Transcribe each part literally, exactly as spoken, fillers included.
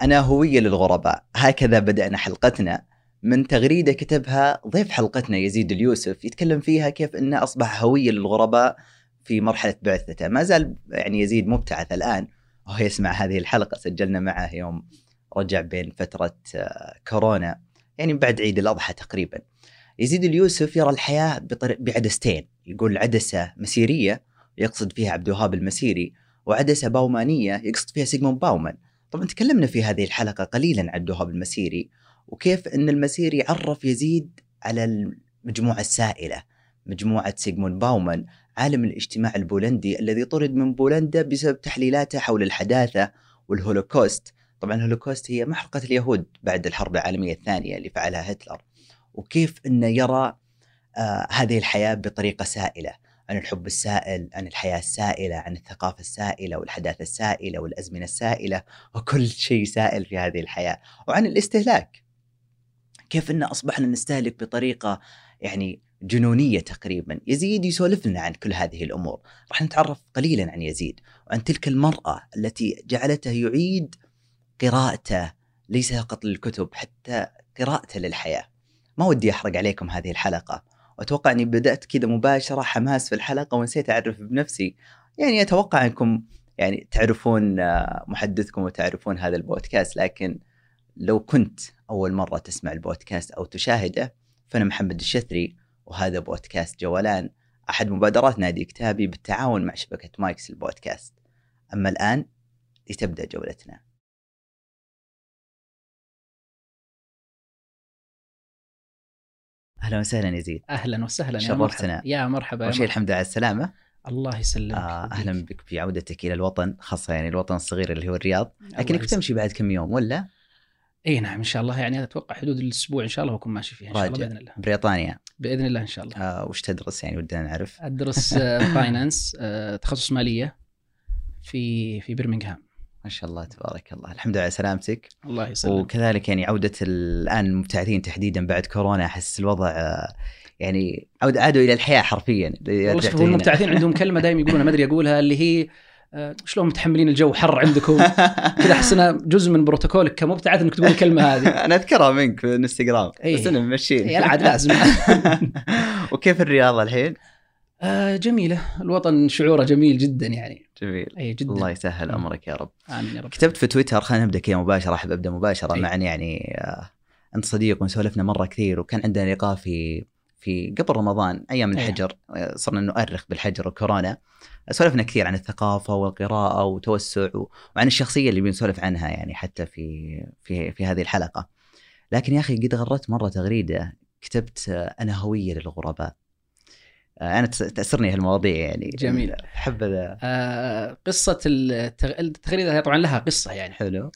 أنا هوية للغرباء، هكذا بدأنا حلقتنا من تغريدة كتبها ضيف حلقتنا يزيد اليوسف، يتكلم فيها كيف أنه أصبح هوية للغرباء في مرحلة بعثته. ما زال يعني يزيد مبتعث الآن وهو يسمع هذه الحلقة، سجلنا معه يوم رجع بين فترة كورونا، يعني بعد عيد الأضحى تقريبا. يزيد اليوسف يرى الحياة بعدستين، يقول عدسة مسيرية يقصد فيها عبد الوهاب المسيري، وعدسة باومانية يقصد فيها سيغموند باومان. طبعا تكلمنا في هذه الحلقة قليلا عن عبد الوهاب المسيري، وكيف أن المسيري عرف يزيد على المجموعة السائلة، مجموعة سيغموند باومان، عالم الاجتماع البولندي الذي طرد من بولندا بسبب تحليلاته حول الحداثة والهولوكوست. طبعا الهولوكوست هي محرقة اليهود بعد الحرب العالمية الثانية اللي فعلها هتلر، وكيف أنه يرى آه هذه الحياة بطريقة سائلة، عن الحب السائل، عن الحياة السائلة، عن الثقافة السائلة والحداثة السائلة والأزمنة السائلة وكل شيء سائل في هذه الحياة، وعن الاستهلاك، كيف أن أصبحنا نستهلك بطريقة يعني جنونية تقريبا. يزيد يسولف لنا عن كل هذه الأمور. راح نتعرف قليلا عن يزيد وعن تلك المرأة التي جعلته يعيد قراءته ليس فقط للكتب، حتى قراءته للحياة. ما ودي أحرق عليكم هذه الحلقة، وأتوقع أني بدأت كذا مباشرة حماس في الحلقة ونسيت أعرف بنفسي. يعني أتوقع أنكم يعني تعرفون محدثكم وتعرفون هذا البودكاست، لكن لو كنت أول مرة تسمع البودكاست أو تشاهده، فأنا محمد الشثري، وهذا بودكاست جولان، أحد مبادرات نادي كتابي بالتعاون مع شبكة مايكس البودكاست. أما الآن لتبدأ جولتنا. أهلا وسهلا يزيد. أهلا وسهلا، شرفتنا. يا مرحبا. وشيء الحمد لله على السلامة. الله يسلمك. آه أهلا بك في عودتك إلى الوطن، خاصة يعني الوطن الصغير اللي هو الرياض. لكنك تمشي بعد كم يوم ولا؟ اي نعم ان شاء الله، يعني اتوقع حدود الاسبوع ان شاء الله بكون ماشي فيها ان شاء الله باذن الله. بريطانيا باذن الله ان شاء الله. آه وش تدرس يعني ودنا نعرف؟ ادرس فاينانس، تخصص ماليه في في برمنغهام. ما شاء الله تبارك الله. الحمد لله على سلامتك. الله يسلمك. وكذلك يعني عودة الآن المبتعثين تحديدا بعد كورونا، أحس الوضع يعني عود عادوا إلى الحياة حرفيا. والله شوف، المبتعثين عندهم كلمة دائما يقولون، ما أدري أقولها، اللي هي شلون متحملين الجو حر عندكم كذا. أحسنا جزء من بروتوكولك كمبتعث إنك تقول الكلمة هذه. أنا أذكرها منك في الانستغرام. أيه. بس أنا ممشين. يا العاد لازم. وكيف الرياضة الحين؟ آه جميلة، الوطن شعوره جميل جدا يعني. جميل. أي جدا. الله يسهل أمرك يا رب. آمين يا رب. كتبت في تويتر، خلينا نبدأ كذا مباشرة، أحب أبدأ مباشرة. أي. مع يعني آه أنت صديق ونسولفنا مرة كثير، وكان عندنا لقاء في في قبل رمضان أيام الحجر. أيه. صرنا نؤرخ بالحجر وكورونا، سولفنا كثير عن الثقافة والقراءة وتوسع وعن الشخصية اللي بنسولف عنها يعني حتى في في في هذه الحلقة. لكن يا أخي قد غردت مرة تغريدة كتبت أنا هوية للغرباء. أنا تأثرني هالمواضيع يعني. جميل. حبذا. آه قصة التغريدة طبعا لها قصة يعني. حلو.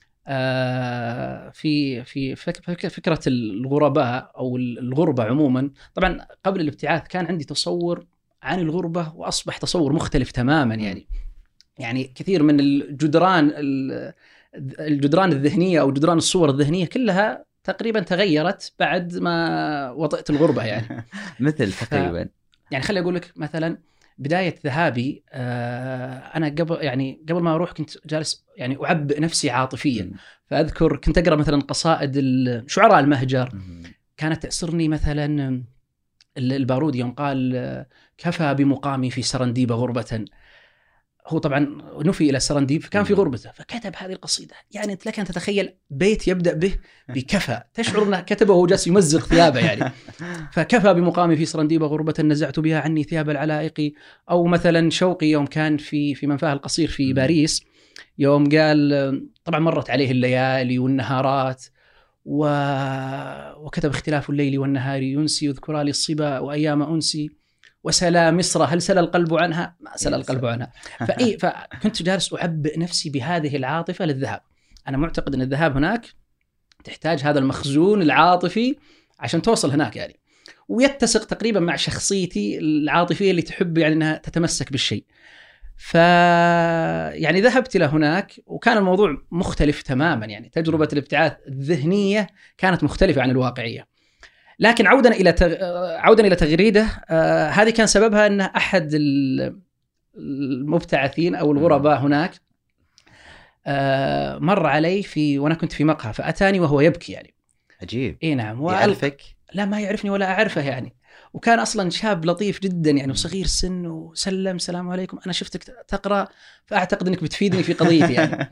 آه في في فكرة الغرباء أو الغربة عموما. طبعا قبل الابتعاث كان عندي تصور عن الغربة، وأصبح تصور مختلف تماما يعني. يعني كثير من الجدران الجدران الذهنية أو جدران الصور الذهنية كلها تقريبا تغيرت بعد ما وطئت الغربة يعني. مثل تقريبا ف... يعني خلي أقول لك مثلا بداية ذهابي، آه أنا قبل يعني قبل ما أروح كنت جالس يعني أعبئ نفسي عاطفيا. م. فأذكر كنت أقرأ مثلا قصائد شعراء المهجر. م. كانت تأسرني مثلا البارودي يوم قال كفى بمقامي في سرنديب غربة. هو طبعا نفي إلى سرنديب فكان في غربته، فكتب هذه القصيدة. يعني أنت لك أن تتخيل بيت يبدأ به بكفى، تشعر أنه كتبه وهو جالس يمزق ثيابه يعني. فكفى بمقامي في سرنديب غربة نزعت بها عني ثياب العلائق. أو مثلا شوقي يوم كان في في منفاه القصير في باريس، يوم قال طبعا مرت عليه الليالي والنهارات و... وكتب اختلاف الليل والنهار ينسي يذكر لي الصبا وأيام أنسي وسلا مصر هل سلا القلب عنها؟ ما سلا القلب عنها. فإيه فكنت جالس أعبئ نفسي بهذه العاطفة للذهاب. أنا معتقد أن الذهاب هناك تحتاج هذا المخزون العاطفي عشان توصل هناك يعني، ويتسق تقريبا مع شخصيتي العاطفية اللي تحب يعني أنها تتمسك بالشيء. ف يعني ذهبت إلى هناك وكان الموضوع مختلف تماما يعني. تجربة الابتعاث الذهنية كانت مختلفة عن الواقعية. لكن عودا إلى تغ... عودا إلى تغريدة، آه هذه كان سببها أن أحد المبتعثين أو الغرباء هناك آه مر علي في وانا كنت في مقهى فاتاني وهو يبكي يعني. عجيب. اي نعم. يعرفك؟ لا ما يعرفني ولا اعرفه يعني، وكان اصلا شاب لطيف جدا يعني وصغير السن، وسلم السلام عليكم انا شفتك تقرا فاعتقد انك بتفيدني في قضيتي يعني.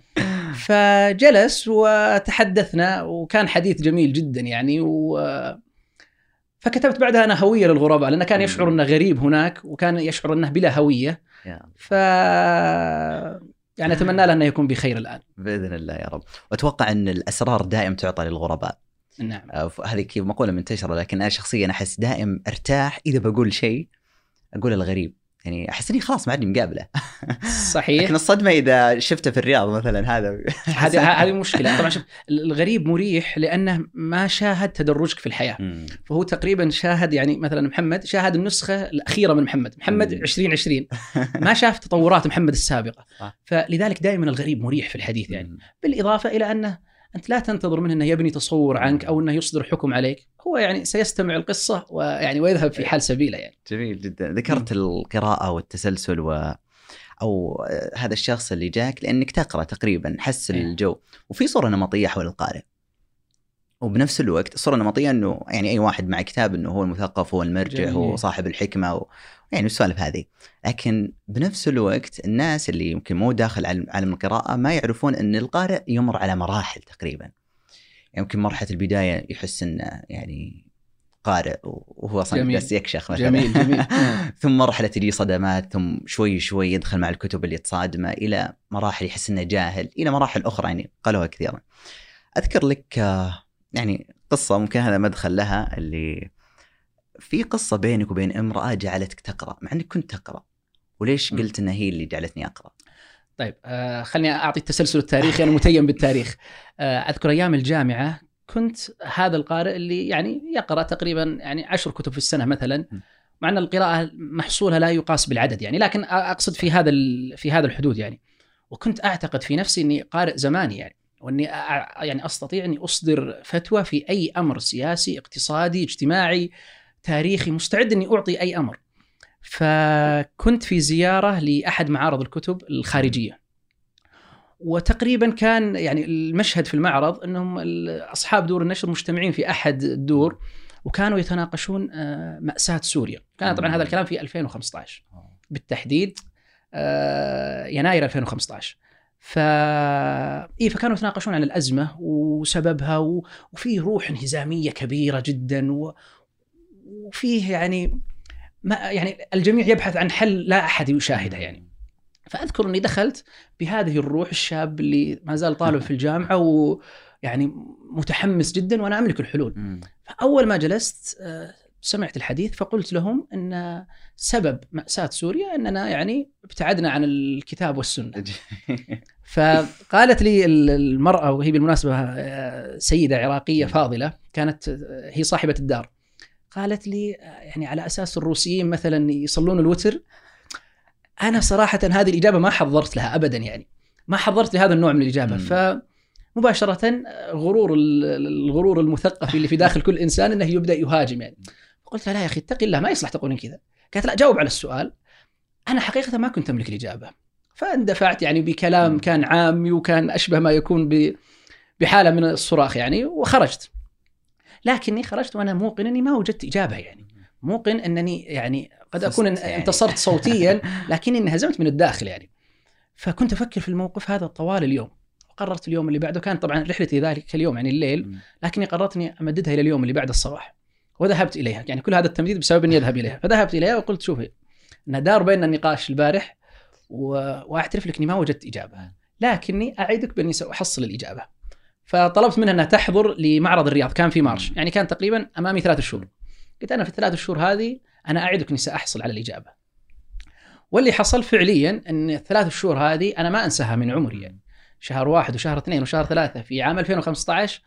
فجلس وتحدثنا وكان حديث جميل جدا يعني. و فكتبت بعدها انا هويه للغرباء، لانه كان يشعر انه غريب هناك وكان يشعر انه بلا هويه. ف يعني اتمنى له انه يكون بخير الان باذن الله يا رب. واتوقع ان الاسرار دائم تعطى للغرباء. نعم. هذه كيف مقولة منتشرة، لكن أنا شخصيا أحس دائم ارتاح إذا بقول شيء أقول الغريب، يعني أحس إني خلاص ما عندي مقابلة. صحيح. لكن الصدمة إذا شفته في الرياض مثلا هذا هذه هذه مشكلة طبعا. شوف الغريب مريح لأنه ما شاهد تدرجك في الحياة. مم. فهو تقريبا شاهد يعني مثلا محمد شاهد النسخة الأخيرة من محمد محمد مم. عشرين عشرين ما شاف تطورات محمد السابقة. صح. فلذلك دائما الغريب مريح في الحديث يعني. مم. بالإضافة إلى أنه أنت لا تنتظر منه أنه يبني تصور عنك أو أنه يصدر حكم عليك، هو يعني سيستمع القصة ويعني ويذهب في حال سبيله يعني. جميل جدا. ذكرت م. القراءة والتسلسل و... أو هذا الشخص اللي جاك لأنك تقرأ تقريبا حس إيه. الجو، وفي صورة نمطية حول القارئ، وبنفس الوقت الصورة النمطية أنه يعني أي واحد مع كتاب أنه هو المثقف هو المرجع جميل. هو صاحب الحكمة و... يعني السوالف هذه. لكن بنفس الوقت الناس اللي يمكن مو داخل عالم القراءة ما يعرفون أن القارئ يمر على مراحل تقريبا. يمكن مرحلة البداية يحس أنه يعني قارئ وهو أصلا بس يكشخ مثلا. جميل جميل. ثم مرحلة تجي صدمات، ثم شوي شوي يدخل مع الكتب اللي تصادمه إلى مراحل يحس أنه جاهل، إلى مراحل أخرى يعني قالوها كثيرا. أذكر لك يعني قصة ممكن هذا مدخل لها، اللي في قصة بينك وبين امرأة جعلتك تقرأ مع أنك كنت تقرأ، وليش م. قلت أنها هي اللي جعلتني أقرأ؟ طيب آه خلني أعطي التسلسل التاريخي، أنا متيم بالتاريخ. آه أذكر أيام الجامعة كنت هذا القارئ اللي يعني يقرأ تقريبا يعني عشر كتب في السنة مثلا، مع أن القراءة محصولها لا يقاس بالعدد يعني، لكن أقصد في هذا في هذا الحدود يعني. وكنت أعتقد في نفسي أني قارئ زماني يعني، وأني يعني أستطيع أني أصدر فتوى في أي أمر سياسي اقتصادي اجتماعي تاريخي، مستعد أني أعطي أي أمر. فكنت في زيارة لأحد معارض الكتب الخارجية، وتقريبا كان يعني المشهد في المعرض أنهم أصحاب دور النشر مجتمعين في أحد الدور وكانوا يتناقشون مأساة سوريا. كان طبعا هذا الكلام في ألفين وخمسة عشر بالتحديد، يناير ألفين وخمسة عشر. ف... إيه فكانوا يتناقشون عن الأزمة وسببها، و... وفيه روح انهزامية كبيرة جدا، و... وفيه يعني ما يعني الجميع يبحث عن حل لا أحد يشاهده يعني. فأذكر أني دخلت بهذه الروح، الشاب اللي ما زال طالب في الجامعة ويعني متحمس جدا وأنا أملك الحلول. فأول ما جلست سمعت الحديث فقلت لهم أن سبب مأساة سوريا أننا يعني ابتعدنا عن الكتاب والسنة. فقالت لي المرأة، وهي بالمناسبة سيدة عراقية فاضلة كانت هي صاحبة الدار، قالت لي يعني على أساس الروسيين مثلا يصلون الوتر. أنا صراحة هذه الإجابة ما حضرت لها أبدا يعني، ما حضرت لهذا النوع من الإجابة. فمباشرة غرور الغرور المثقف اللي في داخل كل إنسان أنه يبدأ يهاجم يعني. قلت لا يا أخي اتقي الله، ما يصلح تقولين كذا. قالت لا جاوب على السؤال. أنا حقيقة ما كنت أملك الإجابة، فاندفعت يعني بكلام كان عامي وكان أشبه ما يكون بحالة من الصراخ يعني، وخرجت. لكني خرجت وأنا موقن أني ما وجدت إجابة يعني، موقن أنني يعني قد أكون يعني انتصرت صوتيا لكني انهزمت من الداخل يعني. فكنت أفكر في الموقف هذا طوال اليوم، وقررت اليوم اللي بعده، كان طبعا رحلتي ذلك اليوم يعني الليل، لكني قررت أني أمددها إلى اليوم اللي بعد الصباح، وذهبت إليها. يعني كل هذا التمديد بسبب أني أذهب إليها. فذهبت إليها وقلت شوفي أن دار بيننا النقاش البارح، وأعترف لك أني ما وجدت إجابة، لكني أعدك بأني سأحصل الإجابة. فطلبت منها أنها تحضر لمعرض الرياض، كان في مارش يعني، كان تقريبا أمامي ثلاث شهور. قلت أنا في الثلاث شهور هذه أنا أعدك أني سأحصل على الإجابة. واللي حصل فعليا أن الثلاث شهور هذه أنا ما أنساها من عمري يعني. شهر واحد وشهر اثنين وشهر ثلاثة في عام ألفين وخمسة عشر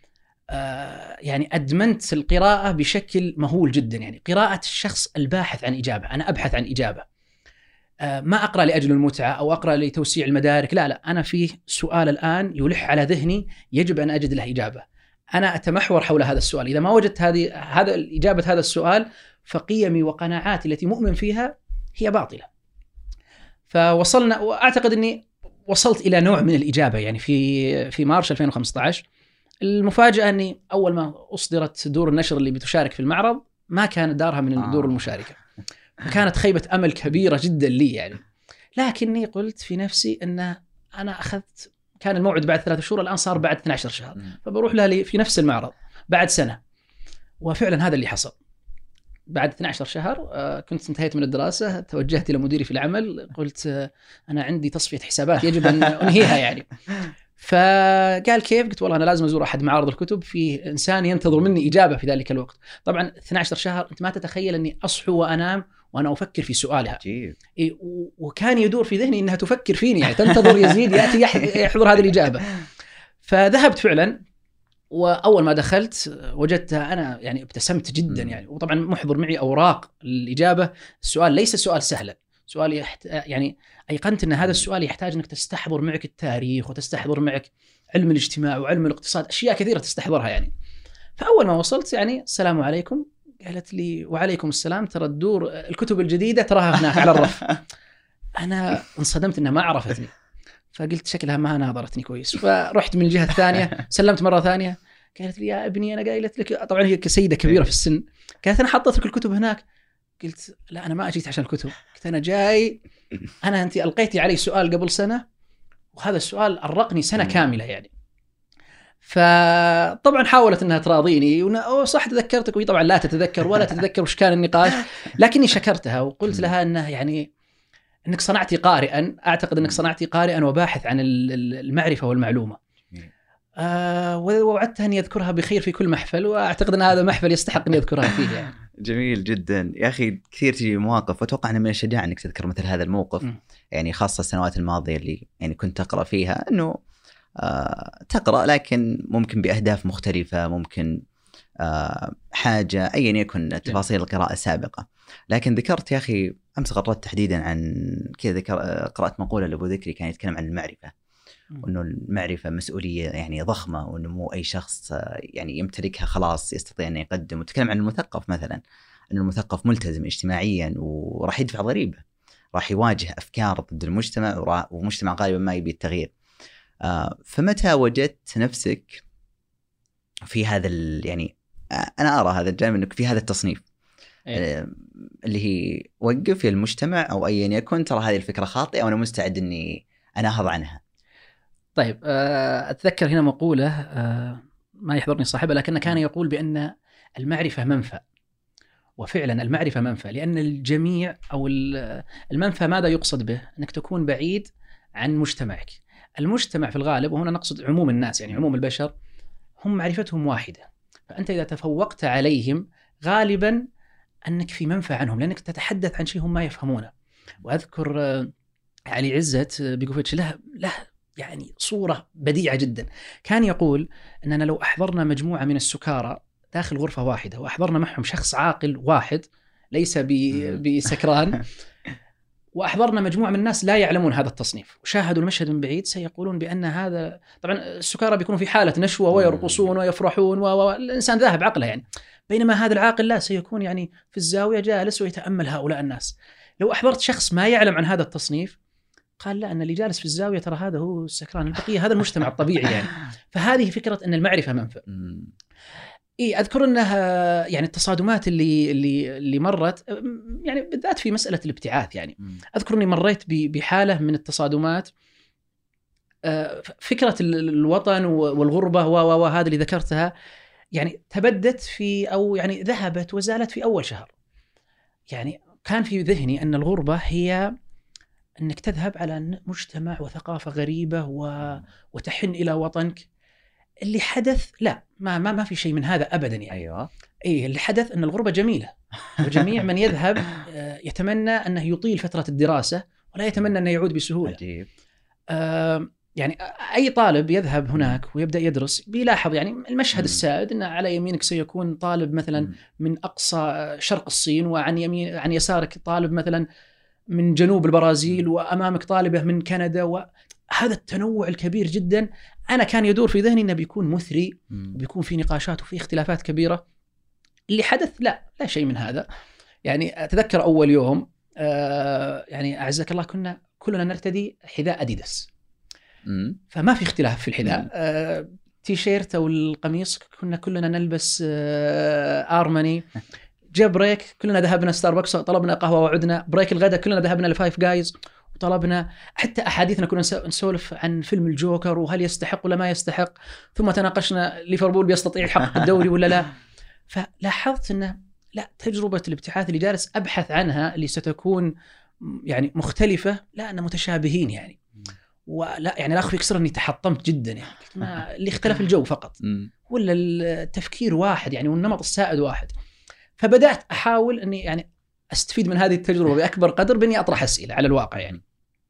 آه يعني أدمنت القراءة بشكل مهول جدا يعني، قراءة الشخص الباحث عن إجابة. أنا أبحث عن إجابة، آه ما أقرأ لأجل المتعة أو أقرأ لتوسيع المدارك، لا لا، أنا فيه سؤال الآن يلح على ذهني يجب أن أجد له إجابة. أنا أتمحور حول هذا السؤال، إذا ما وجدت هذه هذا إجابة هذا السؤال فقيمي وقناعاتي التي مؤمن فيها هي باطلة. فوصلنا، وأعتقد أني وصلت الى نوع من الاجابه يعني في في مارس ألفين وخمسة عشر. المفاجاه اني اول ما اصدرت دور النشر اللي بتشارك في المعرض ما كانت دارها من الدور المشاركه، كانت خيبه امل كبيره جدا لي يعني. لكني قلت في نفسي ان انا اخذت، كان الموعد بعد ثلاثة شهور، الان صار بعد اثني عشر شهر، فبروح لها في نفس المعرض بعد سنه. وفعلا هذا اللي حصل. بعد اثني عشر شهر كنت انتهيت من الدراسة، توجهت إلى مديري في العمل، قلت أنا عندي تصفية حسابات يجب أن أنهيها يعني. فقال كيف؟ قلت والله أنا لازم أزور أحد معارض الكتب، في إنسان ينتظر مني إجابة في ذلك الوقت. طبعا اثني عشر شهر أنت ما تتخيل أني أصحو وأنام وأنا أفكر في سؤالها. إيه، وكان يدور في ذهني أنها تفكر فيني يعني، تنتظر يزيد يأتي يحضر هذه الإجابة. فذهبت فعلا، وأول ما دخلت وجدتها أنا يعني ابتسمت جدا يعني. وطبعا محضر معي أوراق الإجابة. السؤال ليس سؤال سهلا، سؤال يحت... يعني أيقنت أن هذا السؤال يحتاج أنك تستحضر معك التاريخ وتستحضر معك علم الاجتماع وعلم الاقتصاد، أشياء كثيرة تستحضرها يعني. فأول ما وصلت يعني السلام عليكم، قالت لي وعليكم السلام، ترى الدور الكتب الجديدة تراها هناك على الرف. أنا انصدمت أنها ما عرفتني، فقلت شكلها ما ناظرتني كويس، فرحت من الجهة الثانية، سلمت مرة ثانية، قالت لي يا ابني أنا قايلت لك، طبعا هي كسيدة كبيرة في السن، قالت أنا حطيت لك الكتب هناك. قلت لا أنا ما أجيت عشان الكتب، قلت أنا جاي، أنا أنت ألقيتي علي سؤال قبل سنة وهذا السؤال أرقني سنة كاملة يعني. فطبعا حاولت أنها تراضيني، وصح تذكرتك، وهي طبعا لا تتذكر ولا تتذكر وش كان النقاش، لكني شكرتها وقلت لها أنه يعني أنك صنعتي قارئا، أعتقد أنك صنعتي قارئا وباحث عن المعرفة والمعلومة. آه ووعدتها أن يذكرها بخير في كل محفل، وأعتقد أن هذا محفل يستحق أن يذكرها فيه يعني. جميل جدا يا أخي، كثير تجي مواقف، وأتوقع أن من الشجاعة أنك تذكر مثل هذا الموقف م. يعني خاصة السنوات الماضية اللي يعني كنت تقرأ فيها، أنه آه تقرأ لكن ممكن بأهداف مختلفة، ممكن آه حاجة أيا يكن تفاصيل القراءة السابقة. لكن ذكرت يا أخي أمس قرأت تحديدا عن كذا، قرأت مقولة لأبو ذكري كان يتكلم عن المعرفة، وأنه المعرفة مسؤولية يعني ضخمة، وأنه مو أي شخص يعني يمتلكها خلاص يستطيع أن يقدم. وتكلم عن المثقف مثلا، أن المثقف ملتزم اجتماعيا وراح يدفع ضريبة، راح يواجه أفكار ضد المجتمع، ومجتمع غالبا ما يبي التغيير. فمتى وجدت نفسك في هذا يعني، أنا أرى هذا الجانب أنك في هذا التصنيف إيه؟ اللي هي وقف يا المجتمع أو أيا يكن، ترى هذه الفكرة خاطئة وأنا مستعد أني أناهض عنها. طيب أتذكر هنا مقولة ما يحضرني صاحبها، لكنه كان يقول بأن المعرفة منفى. وفعلا المعرفة منفى، لأن الجميع أو المنفى ماذا يقصد به؟ أنك تكون بعيد عن مجتمعك. المجتمع في الغالب، وهنا نقصد عموم الناس يعني عموم البشر، هم معرفتهم واحدة، فأنت إذا تفوقت عليهم غالبا أنك في منفى عنهم، لأنك تتحدث عن شيء هم ما يفهمونه. وأذكر علي عزت بيكوفيتش له له يعني صورة بديعة جدا، كان يقول أننا لو أحضرنا مجموعة من السكارى داخل غرفة واحدة وأحضرنا معهم شخص عاقل واحد ليس بسكران، وأحضرنا مجموعة من الناس لا يعلمون هذا التصنيف وشاهدوا المشهد من بعيد، سيقولون بأن هذا، طبعا السكارى بيكونوا في حالة نشوة ويرقصون ويفرحون والإنسان ذاهب عقله يعني، بينما هذا العاقل لا، سيكون يعني في الزاوية جالس ويتأمل هؤلاء الناس. لو أحضرت شخص ما يعلم عن هذا التصنيف قال لا، أن اللي جالس في الزاوية ترى هذا هو السكران، البقية هذا المجتمع الطبيعي يعني. فهذه فكرة أن المعرفة منفى. إيه، أذكر أنها يعني التصادمات اللي اللي اللي مرت يعني بالذات في مسألة الابتعاث يعني. أذكر أني مريت بحالة من التصادمات، فكرة الوطن والغربة وهذا اللي ذكرتها يعني تبدت في أو يعني ذهبت وزالت في أول شهر. يعني كان في ذهني أن الغربة هي أنك تذهب على مجتمع وثقافة غريبة و... وتحن إلى وطنك. اللي حدث لا، ما ما ما في شيء من هذا أبدا يعني. أيوة. إيه، اللي حدث أن الغربة جميلة، وجميع من يذهب يتمنى أنه يطيل فترة الدراسة ولا يتمنى أنه يعود بسهولة. عجيب. آه يعني أي طالب يذهب هناك ويبدأ يدرس بيلاحظ يعني المشهد السائد أن على يمينك سيكون طالب مثلا من أقصى شرق الصين، وعن يمين عن يسارك طالب مثلا من جنوب البرازيل، وأمامك طالبة من كندا. وهذا التنوع الكبير جدا أنا كان يدور في ذهني أنه بيكون مثري وبيكون في نقاشات وفي اختلافات كبيرة. اللي حدث لا لا شيء من هذا يعني. أتذكر أول يوم آه يعني أعزك الله كنا كلنا نرتدي حذاء أديداس فما في اختلاف في الحذاء. آه تي شيرت او القميص كنا كلنا نلبس آه ارماني. جاء بريك كلنا ذهبنا ستاربكس طلبنا قهوه وعدنا. بريك الغداء كلنا ذهبنا لفايف جايز وطلبنا. حتى احاديثنا كنا نسولف عن فيلم الجوكر وهل يستحق ولا ما يستحق، ثم تناقشنا ليفربول بيستطيع يحقق الدوري ولا لا. فلاحظت انه لا، تجربه الابتعاث اللي جالس ابحث عنها اللي ستكون يعني مختلفه، لا أننا متشابهين يعني. ولا يعني لا أخفي يكسر أني تحطمت جدا يعني. ما اللي اختلف الجو فقط ولا التفكير واحد يعني، والنمط السائد واحد. فبدأت أحاول أني يعني أستفيد من هذه التجربة بأكبر قدر بأني أطرح أسئلة على الواقع يعني.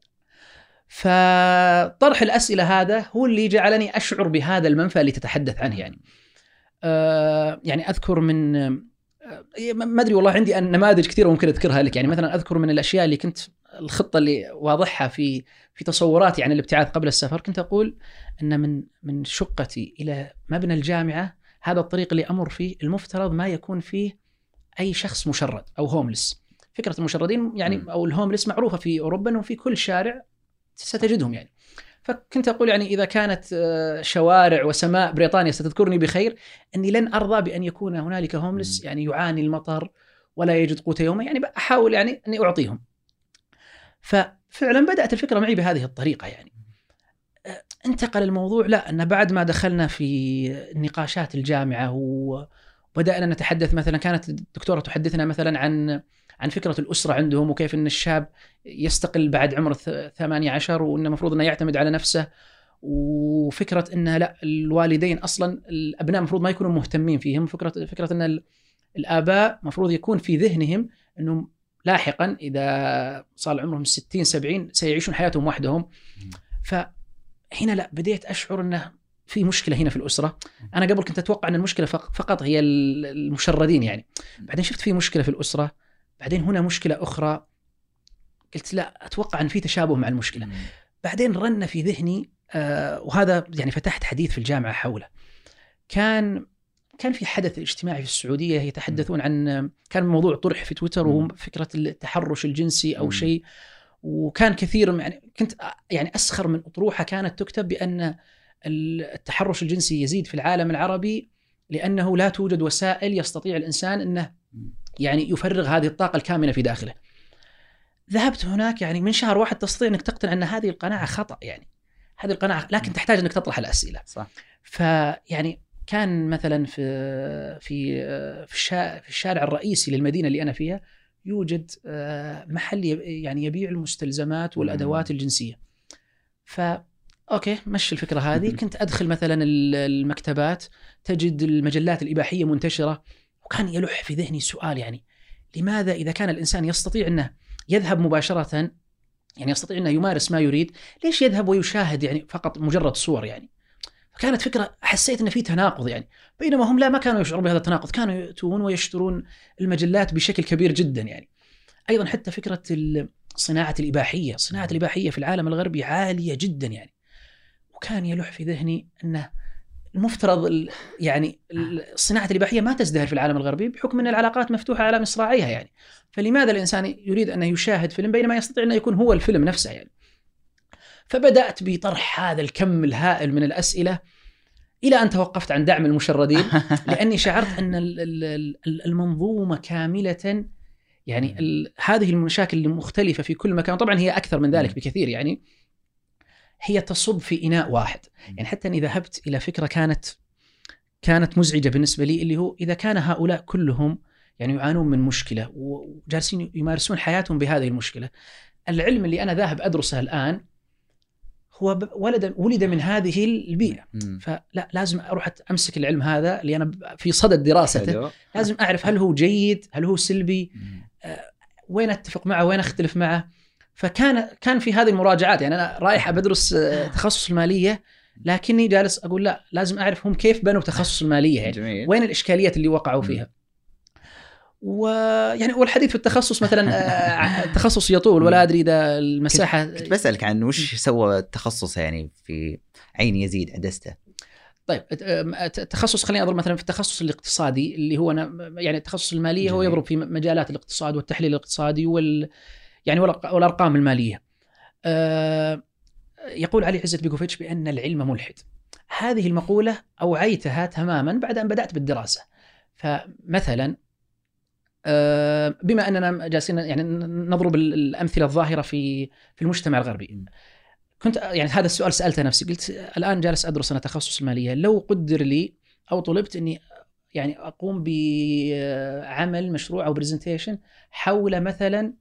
فطرح الأسئلة هذا هو اللي جعلني أشعر بهذا المنفى اللي تتحدث عنه يعني. آه يعني أذكر من آه ما أدري والله، عندي نماذج كثيرة ممكن أذكرها لك يعني. مثلا أذكر من الأشياء اللي كنت الخطة اللي واضحها في في تصوراتي عن الابتعاث قبل السفر، كنت أقول أن من من شقتي إلى مبنى الجامعة هذا الطريق اللي أمر فيه المفترض ما يكون فيه أي شخص مشرد أو هوملس. فكرة المشردين يعني أو الهوملس معروفة في أوروبا وفي كل شارع ستجدهم يعني. فكنت أقول يعني إذا كانت شوارع وسماء بريطانيا ستذكرني بخير، أني لن أرضى بأن يكون هنالك هوملس يعني يعاني المطر ولا يجد قوت يومه يعني. أحاول يعني أني أعطيهم. ففعلا بدأت الفكرة معي بهذه الطريقة يعني. انتقل الموضوع لا أن بعد ما دخلنا في نقاشات الجامعة وبدأنا نتحدث، مثلا كانت الدكتورة تحدثنا مثلا عن عن فكرة الأسرة عندهم وكيف أن الشاب يستقل بعد عمر ثمانية عشر وأنه مفروض أنه يعتمد على نفسه، وفكرة أن لا الوالدين أصلا الأبناء مفروض ما يكونوا مهتمين فيهم. فكرة فكرة أن الآباء مفروض يكون في ذهنهم أنهم لاحقا إذا صار عمرهم ستين سبعين سيعيشون حياتهم وحدهم. فهنا لا بديت أشعر أنه في مشكلة هنا في الأسرة. أنا قبل كنت أتوقع أن المشكلة فقط هي المشردين يعني، بعدين شفت في مشكلة في الأسرة، بعدين هنا مشكلة أخرى، قلت لا أتوقع أن في تشابه مع المشكلة. بعدين رن في ذهني آه وهذا يعني فتحت حديث في الجامعة حوله. كان كان في حدث اجتماعي في السعودية يتحدثون عن، كان موضوع طرح في تويتر وهو فكرة التحرش الجنسي أو شيء، وكان كثير يعني كنت يعني أسخر من أطروحة كانت تكتب بأن التحرش الجنسي يزيد في العالم العربي لأنه لا توجد وسائل يستطيع الإنسان أنه يعني يفرغ هذه الطاقة الكامنة في داخله. ذهبت هناك يعني من شهر واحد تستطيع أنك تقتنع أن هذه القناعة خطأ يعني، هذه القناعة، لكن تحتاج أنك تطرح الأسئلة. صح. فيعني كان مثلا في في في الشارع الرئيسي للمدينة اللي أنا فيها يوجد محل يعني يبيع المستلزمات والأدوات الجنسية. ف أوكي مش الفكرة هذه. كنت أدخل مثلا المكتبات تجد المجلات الإباحية منتشرة، وكان يلح في ذهني سؤال يعني لماذا إذا كان الإنسان يستطيع أنه يذهب مباشرة يعني يستطيع أنه يمارس ما يريد، ليش يذهب ويشاهد يعني فقط مجرد صور يعني؟ فكانت فكرة حسيت أن في تناقض يعني، بينما هم لا ما كانوا يشعرون بهذا التناقض، كانوا يأتون ويشترون المجلات بشكل كبير جدا يعني. أيضا حتى فكرة صناعة الإباحية، صناعة الإباحية في العالم الغربي عالية جدا يعني، وكان يلح في ذهني أنه المفترض يعني صناعة الإباحية ما تزدهر في العالم الغربي بحكم أن العلاقات مفتوحة على مصراعيها يعني، فلماذا الإنسان يريد أن يشاهد فيلم بينما يستطيع أن يكون هو الفيلم نفسه يعني؟ فبدأت بطرح هذا الكم الهائل من الأسئلة إلى أن توقفت عن دعم المشردين لأني شعرت أن المنظومة كاملة يعني هذه المشاكل المختلفة في كل مكان، طبعا هي أكثر من ذلك بكثير يعني، هي تصب في إناء واحد يعني. حتى أني ذهبت إلى فكرة كانت كانت مزعجة بالنسبة لي، اللي هو إذا كان هؤلاء كلهم يعني يعانون من مشكلة وجالسين يمارسون حياتهم بهذه المشكلة، العلم اللي أنا ذاهب أدرسه الآن هو ولد ولد من هذه البيئة، فلا لازم أروح أمسك العلم هذا اللي أنا في صدد دراسته، لازم أعرف هل هو جيد هل هو سلبي، آه وين أتفق معه وين أختلف معه. فكان كان في هذه المراجعات يعني، أنا رايح بدرس تخصص المالية لكني جالس أقول لا لازم أعرف هم كيف بنوا تخصص المالية يعني جميل. وين الإشكاليات اللي وقعوا فيها. ويعني والحديث في التخصص مثلا التخصص يطول ولا أدري إذا المساحة. كنت بسألك عن وش سوى التخصص يعني في عين يزيد عدسته. طيب التخصص خليني أضرب مثلا في التخصص الاقتصادي اللي هو أنا يعني التخصص المالية جميل. هو يضرب في مجالات الاقتصاد والتحليل الاقتصادي وال يعني والأرقام المالية. يقول علي عزت بيكوفيتش بأن العلم ملحد. هذه المقولة أوعيتها تماما بعد أن بدأت بالدراسة. فمثلا بما أننا جالسين يعني نضرب الأمثلة الظاهرة في في المجتمع الغربي، كنت يعني هذا السؤال سألته نفسي، قلت الآن جالس أدرس أنا تخصص المالية، لو قدر لي أو طلبت أني يعني أقوم بعمل مشروع أو برزنتيشن حول مثلا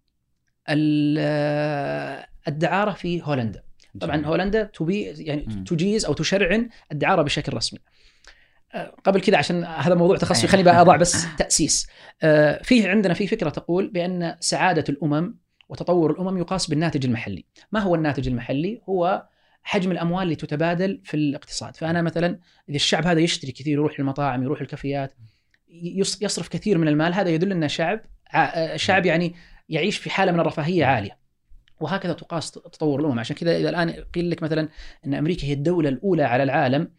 الدعارة في هولندا. طبعا هولندا تبي يعني تجيز أو تشرعن الدعارة بشكل رسمي. قبل كذا عشان هذا موضوع تخصصي خليني بقى أضع بس تأسيس. فيه عندنا في فكرة تقول بأن سعادة الأمم وتطور الأمم يقاس بالناتج المحلي. ما هو الناتج المحلي؟ هو حجم الأموال اللي تتبادل في الاقتصاد. فأنا مثلا إذا الشعب هذا يشتري كثير، يروح للمطاعم، يروح الكافيات، يصرف كثير من المال، هذا يدل أن شعب شعب يعني يعيش في حالة من الرفاهية عالية. وهكذا تقاس تطور الأمم. عشان كذا إذا الآن قيل لك مثلا أن أمريكا هي الدولة الأولى على العالم،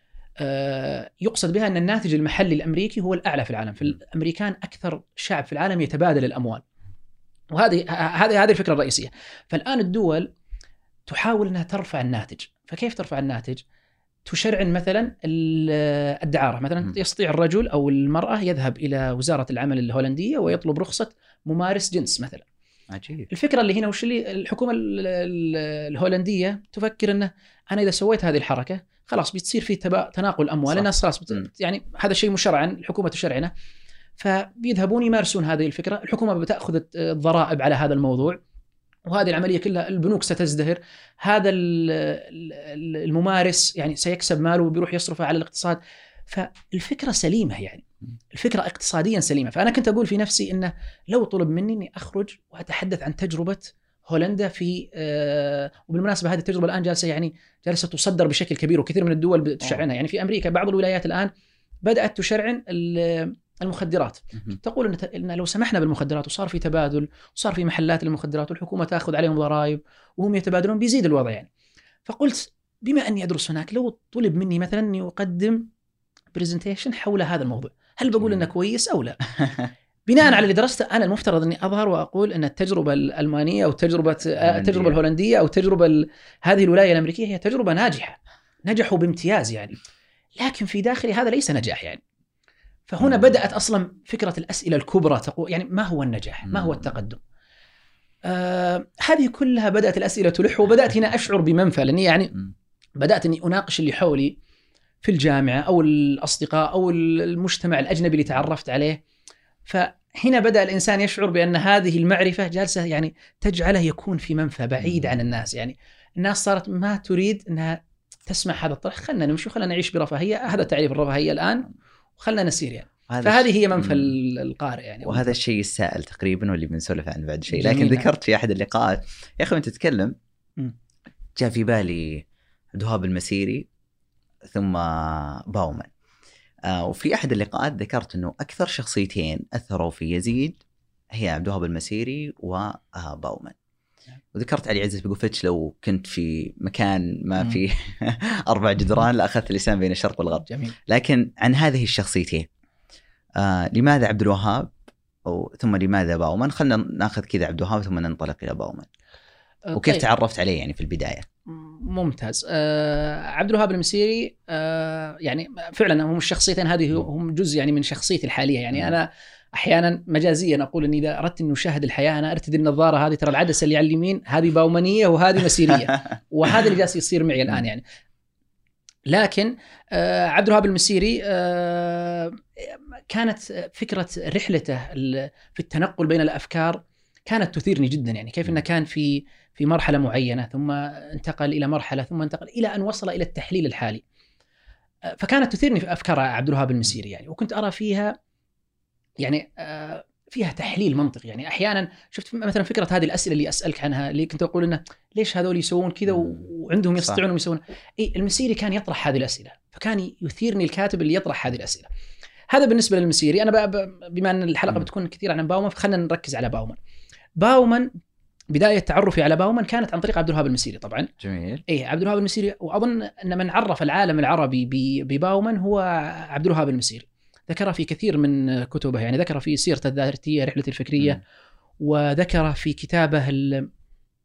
يقصد بها أن الناتج المحلي الأمريكي هو الأعلى في العالم. في الأمريكان أكثر شعب في العالم يتبادل الأموال، وهذه هذه هذه الفكرة الرئيسية. فالآن الدول تحاول أنها ترفع الناتج. فكيف ترفع الناتج؟ تشرعن مثلا الدعارة. مثلا يستطيع الرجل أو المرأة يذهب إلى وزارة العمل الهولندية ويطلب رخصة ممارس جنس مثلا. عجيب. الفكرة اللي هنا وش اللي الحكومة الهولندية تفكر أنه أنا إذا سويت هذه الحركة خلاص بتصير في تناقل أموال، الناس خلاص بت... يعني هذا الشيء مشرعا، الحكومة تشرعنه، فبيذهبون يمارسون هذه الفكرة. الحكومة بتأخذ الضرائب على هذا الموضوع، وهذه العملية كلها البنوك ستزدهر. هذا الممارس يعني سيكسب ماله وبيروح يصرفه على الاقتصاد. فالفكرة سليمة، يعني الفكرة اقتصاديا سليمة. فأنا كنت أقول في نفسي إنه لو طلب مني إني أخرج وأتحدث عن تجربة هولندا في آه وبالمناسبة هذه التجربة الآن جالسة يعني جالسة تصدر بشكل كبير، وكثير من الدول بتشرعنها. يعني في أمريكا بعض الولايات الآن بدأت تشرعن المخدرات. تقول إن لو سمحنا بالمخدرات وصار في تبادل وصار في محلات للمخدرات والحكومة تأخذ عليهم ضرائب وهم يتبادلون بيزيد الوضع يعني. فقلت بما أني أدرس هناك لو طلب مني مثلا أني أقدم برزنتيشن حول هذا الموضوع، هل بقول إنه كويس أو لا؟ بناء على اللي درسته أنا المفترض أني أظهر وأقول أن التجربة الألمانية أو تجربة التجربة الهولندية أو تجربة هذه الولاية الأمريكية هي تجربة ناجحة، نجحوا بامتياز يعني. لكن في داخلي هذا ليس نجاح يعني. فهنا بدأت أصلا فكرة الأسئلة الكبرى تقول يعني ما هو النجاح؟ ما هو التقدم؟ آه هذه كلها بدأت الأسئلة تلح، وبدأت هنا أشعر بمنفى، لأني يعني بدأت أني أناقش اللي حولي في الجامعة أو الأصدقاء أو المجتمع الأجنبي اللي تعرفت عليه. فهنا بدأ الإنسان يشعر بأن هذه المعرفة جالسة يعني تجعله يكون في منفى بعيد عن الناس. يعني الناس صارت ما تريد أنها تسمع هذا الطرح، خلنا نمشي خلنا نعيش برفاهية، هذا تعريف الرفاهية الآن وخلنا نسير يعني. فهذه هي منفى القارئ يعني. وهذا الشيء السائل تقريبا واللي بنسولف عنه بعد شيء. لكن ذكرت في أحد اللقاءات يا أخي وأنت تتكلم جاء في بالي عبد الوهاب المسيري ثم باومان. آه وفي أحد اللقاءات ذكرت أنه أكثر شخصيتين أثروا في يزيد هي عبد الوهاب المسيري وباومان. وذكرت علي عزت بيكوفيتش لو كنت في مكان ما في أربع جدران لأخذت اللسان بين الشرق والغرب. جميل. لكن عن هذه الشخصيتين آه لماذا عبد الوهاب أو ثم لماذا باومان؟ خلنا ناخذ كذا عبد الوهاب ثم ننطلق إلى باومان. وكيف طيب. تعرفت عليه يعني في البداية؟ ممتاز. آه عبد الوهاب المسيري آه يعني فعلا هم الشخصيتين هذه هم جزء يعني من شخصيتي الحالية. يعني م. أنا أحيانا مجازيا أقول إني إذا أردت أن أشاهد الحياة أنا أرتدي النظارة هذه، ترى العدسة اللي على اليمين هذه باومانية وهذه مسيرية وهذا اللي جالس يصير معي الآن يعني. لكن آه عبد الوهاب المسيري آه كانت فكرة رحلته في التنقل بين الأفكار كانت تثيرني جدا. يعني كيف أنه كان في في مرحلة معينة ثم انتقل إلى مرحلة ثم انتقل إلى أن وصل إلى التحليل الحالي. فكانت تثيرني في أفكار عبد الوهاب المسيري يعني، وكنت أرى فيها يعني فيها تحليل منطقي. يعني أحيانا شفت مثلا فكرة هذه الأسئلة اللي أسألك عنها اللي كنت أقول إنه ليش هذول يسوون كذا وعندهم يستطيعون يسوون إيه. المسيري كان يطرح هذه الأسئلة، فكان يثيرني الكاتب اللي يطرح هذه الأسئلة. هذا بالنسبة للمسيري. أنا بما أن الحلقة بتكون كثير عن باومان فخلنا نركز على باومان. باومان بداية تعرفي على باومان كانت عن طريق عبد الوهاب المسيري طبعا. جميل. إيه عبد الوهاب المسيري، وأظن أن من عرف العالم العربي بباومان هو عبد الوهاب المسيري. ذكر في كثير من كتبه، يعني ذكر في سيرته الذاتية رحلة الفكرية م. وذكر في كتابه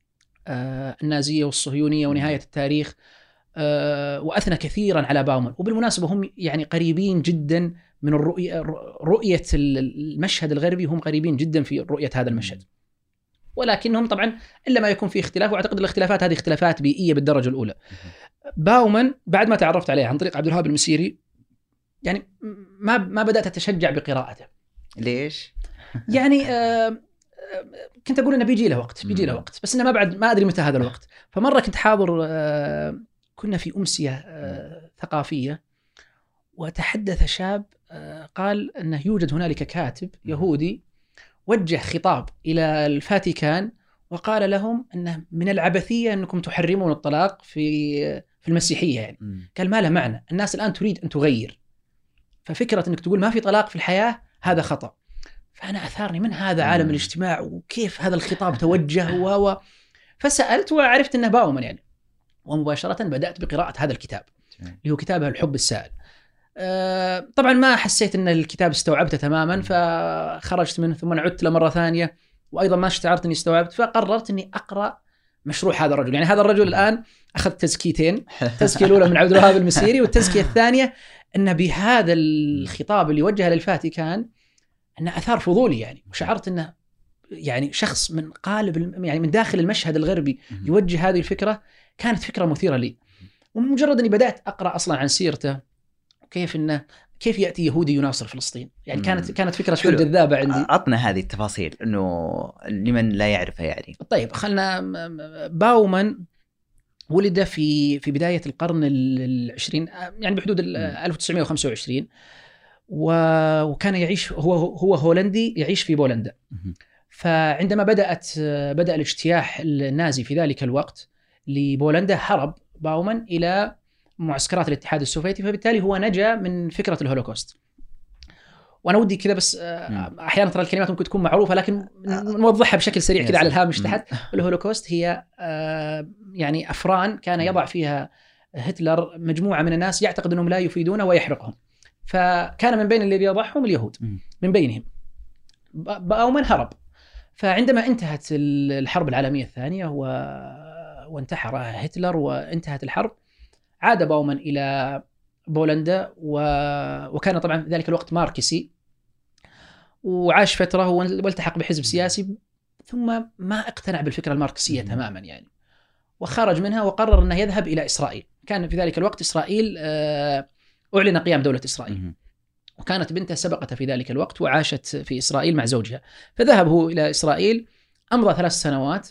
النازية والصهيونية ونهاية التاريخ، وأثنى كثيرا على باومان. وبالمناسبة هم يعني قريبين جدا من الرؤية، رؤية المشهد الغربي، هم قريبين جدا في رؤية هذا المشهد، ولكنهم طبعا إلا ما يكون في اختلاف، وأعتقد الاختلافات هذه اختلافات بيئية بالدرجة الأولى. باومان بعد ما تعرفت عليه عن طريق عبد الوهاب المسيري يعني ما ما بدأت أتشجع بقراءته. ليش؟ يعني آه كنت أقول إنه بيجي له وقت بيجي له وقت بس إنه ما بعد ما أدري متى هذا الوقت. فمرة كنت حاضر آه كنا في أمسية آه ثقافية، وتحدث شاب آه قال أنه يوجد هنالك كاتب يهودي وجه خطاب إلى الفاتيكان وقال لهم أنه من العبثية أنكم تحرمون الطلاق في في المسيحية يعني. قال ما له معنى، الناس الآن تريد أن تغير، ففكرة أنك تقول ما في طلاق في الحياة هذا خطأ. فأنا أثارني من هذا عالم الاجتماع وكيف هذا الخطاب توجه و فسألت وعرفت أنه باومان يعني، ومباشرة بدأت بقراءة هذا الكتاب اللي هو كتابه الحب السائل. أه طبعا ما حسيت أن الكتاب استوعبته تماما، فخرجت منه ثم عدت له مرة ثانية وأيضا ما شعرت أني استوعبت، فقررت أني أقرأ مشروع هذا الرجل. يعني هذا الرجل الآن أخذ تزكيتين، التزكية الأولى من عبد الوهاب المسيري، والتزكية الثانية أن بهذا الخطاب اللي وجهه للفاتيكان أنه أثار فضولي يعني، وشعرت أنه يعني شخص من قالب يعني من داخل المشهد الغربي يوجه هذه الفكرة. كانت فكرة مثيرة لي، ومجرد أني بدأت أقرأ أصلا عن سيرته وكيف أنه كيف يأتي يهودي يناصر فلسطين يعني، كانت كانت فكرة شوي جذابة عندي. عطنا هذه التفاصيل إنه لمن لا يعرفها يعني. طيب خلنا. باومان ولد في في بداية القرن العشرين يعني بحدود ألف وتسعمائة وخمسة وعشرين، وكان يعيش هو هو هولندي يعيش في بولندا. فعندما بدأت بدأ الاجتياح النازي في ذلك الوقت لبولندا، هرب باومان إلى معسكرات الاتحاد السوفيتي، فبالتالي هو نجا من فكرة الهولوكوست. وأنا ودي كذا بس أحيانا ترى الكلمات ممكن تكون معروفة لكن نوضحها بشكل سريع كذا على الهامش تحت. الهولوكوست هي يعني أفران كان يضع فيها هتلر مجموعة من الناس يعتقد أنهم لا يفيدون ويحرقهم، فكان من بين اللي بيضعهم اليهود من بينهم. باومان هرب، فعندما انتهت الحرب العالمية الثانية وانتحر هتلر وانتهت الحرب، عاد باومان إلى بولندا، وكان طبعا في ذلك الوقت ماركسي، وعاش فترة والتحق بحزب سياسي، ثم ما اقتنع بالفكرة الماركسية تماما يعني، وخرج منها وقرر أنه يذهب إلى إسرائيل. كان في ذلك الوقت إسرائيل أعلن قيام دولة إسرائيل، وكانت بنته سبقته في ذلك الوقت وعاشت في إسرائيل مع زوجها. فذهب هو إلى إسرائيل، أمضى ثلاث سنوات،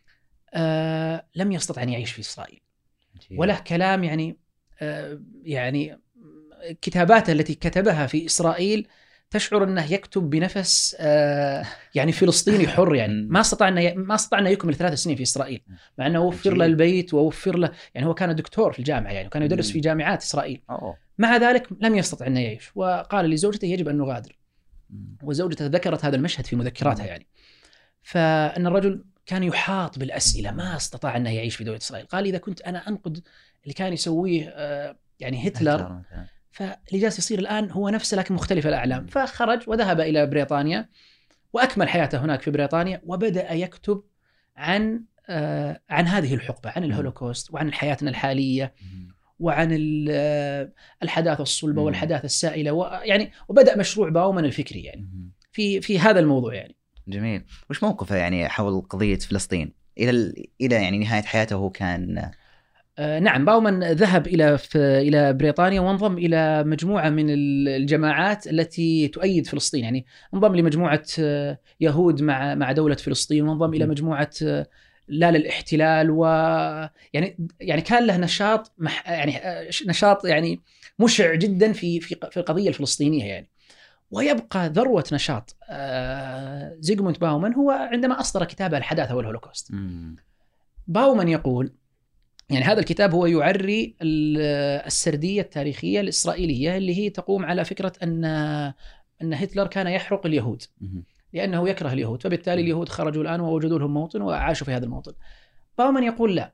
آه لم يستطع أن يعيش في إسرائيل، وله كلام يعني آه يعني كتاباته التي كتبها في إسرائيل تشعر أنه يكتب بنفس آه يعني فلسطيني حر يعني. ما استطاع أن ما استطاع أن يكمل ثلاث سنين في إسرائيل، مع أنه وفر له البيت ووفر له يعني، هو كان دكتور في الجامعة يعني، وكان يدرس في جامعات إسرائيل. مع ذلك لم يستطع أن يعيش، وقال لزوجته يجب أن نغادر، وزوجته ذكرت هذا المشهد في مذكراتها يعني. فأن الرجل كان يحاط بالأسئلة، ما استطاع أن يعيش في دولة إسرائيل. قال إذا كنت أنا أنقد اللي كان يسويه آه يعني هتلر، فاللي جالس يصير الآن هو نفسه لكن مختلف الأعلام. فخرج وذهب إلى بريطانيا، وأكمل حياته هناك في بريطانيا، وبدأ يكتب عن آه عن هذه الحقبة، عن الهولوكوست وعن حياتنا الحالية وعن الحداثة الصلبة والحداثة السائلة، ويعني وبدأ مشروع باومان الفكري يعني في في هذا الموضوع يعني. جميل. وش موقفه يعني حول قضية فلسطين إلى إلى يعني نهاية حياته؟ هو كان آه نعم، باومان ذهب إلى إلى بريطانيا وانضم إلى مجموعة من الجماعات التي تؤيد فلسطين يعني. انضم لمجموعة يهود مع مع دولة فلسطين، وانضم إلى مجموعة لا للاحتلال، و يعني يعني كان له نشاط مح... يعني نشاط يعني مشع جدا في في في القضية الفلسطينية يعني. ويبقى ذروة نشاط آه زيغموند باومان هو عندما أصدر كتابه الحداثة والهولوكوست. مم. باومان يقول يعني هذا الكتاب هو يعري السردية التاريخية الإسرائيلية اللي هي تقوم على فكرة أن أن هتلر كان يحرق اليهود مم. لأنه يكره اليهود، فبالتالي اليهود خرجوا الآن ووجدوا لهم موطن وعاشوا في هذا الموطن. باومان يقول لا،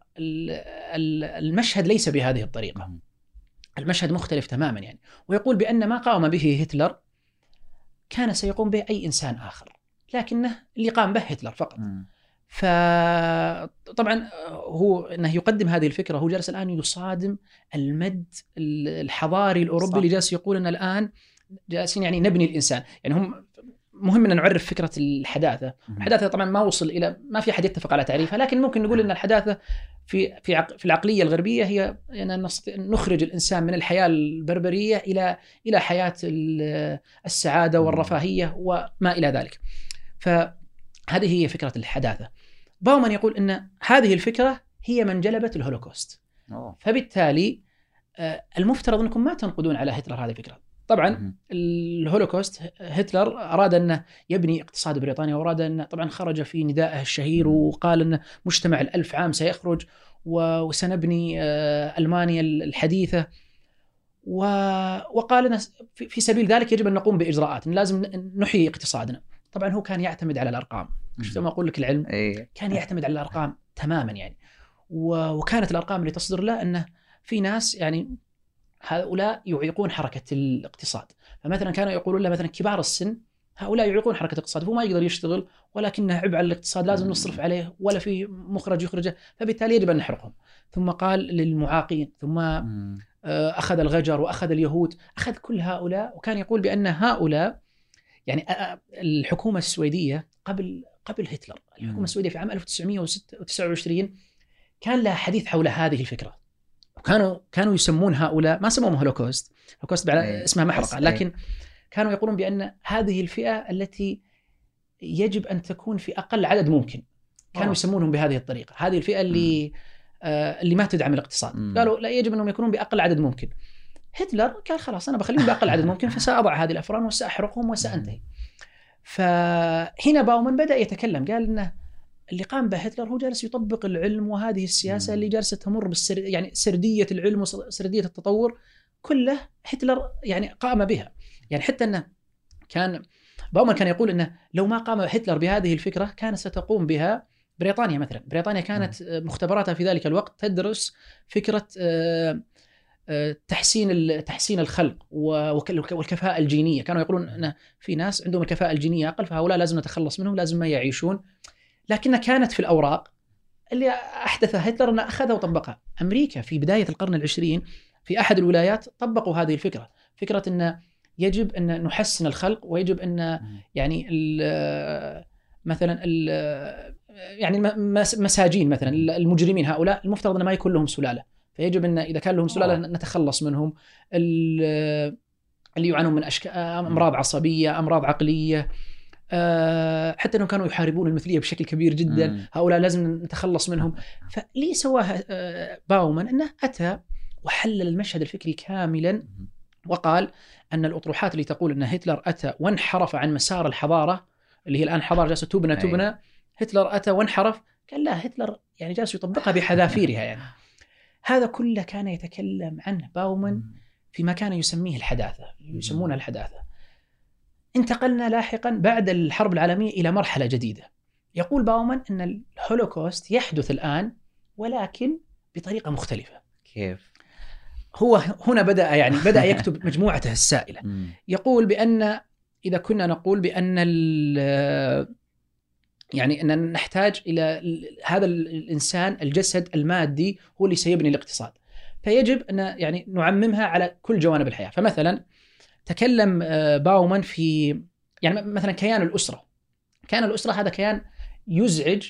المشهد ليس بهذه الطريقة، المشهد مختلف تماما يعني. ويقول بأن ما قام به هتلر كان سيقوم به أي إنسان آخر، لكنه اللي قام به هتلر فقط. فطبعا هو انه يقدم هذه الفكره، هو جالس الان يصادم المد الحضاري الاوروبي صح. اللي جالس يقول ان الان جالسين يعني نبني الانسان. يعني هم مهم ان نعرف فكره الحداثه. الحداثه طبعا ما وصل الى ما في احد يتفق على تعريفها، لكن ممكن نقول ان الحداثه في في عق... في العقليه الغربيه هي ان نخرج الانسان من الحياه البربريه الى الى حياه السعاده والرفاهيه وما الى ذلك. فهذه هي فكره الحداثه. باومان يقول ان هذه الفكره هي من جلبت الهولوكوست. أوه. فبالتالي المفترض انكم ما تنقدون على هتلر هذه الفكره. طبعا الهولوكوست هتلر أراد أن يبني اقتصاد بريطانيا، وأراد أن طبعا خرج في ندائه الشهير وقال أن مجتمع الألف عام سيخرج وسنبني ألمانيا الحديثة، وقال أن في سبيل ذلك يجب أن نقوم بإجراءات، لازم نحيي اقتصادنا. طبعا هو كان يعتمد على الأرقام، شفت ما أقول لك العلم كان يعتمد على الأرقام تماما يعني. وكانت الأرقام اللي تصدر له أنه في ناس يعني هؤلاء يعيقون حركة الاقتصاد. فمثلا كانوا يقولون له مثلا كبار السن هؤلاء يعيقون حركة الاقتصاد، هو ما يقدر يشتغل ولكنه عبء على الاقتصاد، لازم نصرف عليه ولا في مخرج يخرجه، فبالتالي يجب أن نحرقهم. ثم قال للمعاقين، ثم أخذ الغجر وأخذ اليهود، أخذ كل هؤلاء، وكان يقول بأن هؤلاء يعني الحكومة السويدية قبل قبل هتلر، الحكومة السويدية في عام ألف وتسعمائة وتسعة وعشرين كان لها حديث حول هذه الفكرة. كانوا كانوا يسمون هؤلاء، ما سموهم هولوكوست، هولوكوست اسمها محرقة، لكن كانوا يقولون بأن هذه الفئة التي يجب أن تكون في أقل عدد ممكن، كانوا يسمونهم بهذه الطريقة. هذه الفئة اللي آه اللي ما تدعم الاقتصاد، م. قالوا لا، يجب أنهم يكونون بأقل عدد ممكن. هتلر قال خلاص أنا بخليهم بأقل عدد ممكن، فسأضع هذه الأفران وسأحرقهم وسأنتهي. فهنا باومان بدأ يتكلم، قال إنه اللي قام به هتلر هو جالس يطبق العلم وهذه السياسة مم. اللي جالسة تمر بالسر يعني سردية العلم وسردية التطور كله هتلر يعني قام بها. يعني حتى أنه كان باومان كان يقول أنه لو ما قام هتلر بهذه الفكرة كانت ستقوم بها بريطانيا مثلا. بريطانيا كانت مم. مختبراتها في ذلك الوقت تدرس فكرة تحسين تحسين الخلق والكفاءة الجينية. كانوا يقولون أن في ناس عندهم الكفاءة الجينية أقل، فهؤلاء لازم نتخلص منهم، لازم ما يعيشون. لكنها كانت في الأوراق اللي أحدثها هتلر أن أخذها وطبقها. أمريكا في بداية القرن العشرين في أحد الولايات طبقوا هذه الفكرة، فكرة أن يجب أن نحسن الخلق، ويجب أن يعني ال مثلا ال يعني المساجين مثلا المجرمين هؤلاء المفترض أن ما يكون لهم سلالة، فيجب أن إذا كان لهم سلالة نتخلص منهم. اللي يعانون من أشكال أمراض عصبية، أمراض عقلية، أه حتى أنهم كانوا يحاربون المثلية بشكل كبير جدا، مم. هؤلاء لازم نتخلص منهم. فلي سواها أه باومان أنه أتى وحلل المشهد الفكري كاملا، وقال أن الأطروحات اللي تقول أن هتلر أتى وانحرف عن مسار الحضارة اللي هي الآن حضارة جالسة تبنى تبنى، هتلر أتى وانحرف، قال لا، هتلر يعني جالس يطبقها بحذافيرها. يعني هذا كله كان يتكلم عنه باومان فيما كان يسميه الحداثة، يسمونها الحداثة. انتقلنا لاحقا بعد الحرب العالمية إلى مرحلة جديدة. يقول باومان أن الهولوكوست يحدث الآن ولكن بطريقة مختلفة. كيف؟ هو هنا بدأ يعني بدأ يكتب مجموعته السائلة. يقول بأن إذا كنا نقول بأن يعني أن نحتاج إلى هذا الإنسان الجسد المادي هو اللي سيبني الاقتصاد، فيجب أن يعني نعممها على كل جوانب الحياة. فمثلا تكلم باومان في يعني مثلا كيان الأسرة. كيان الأسرة هذا كيان يزعج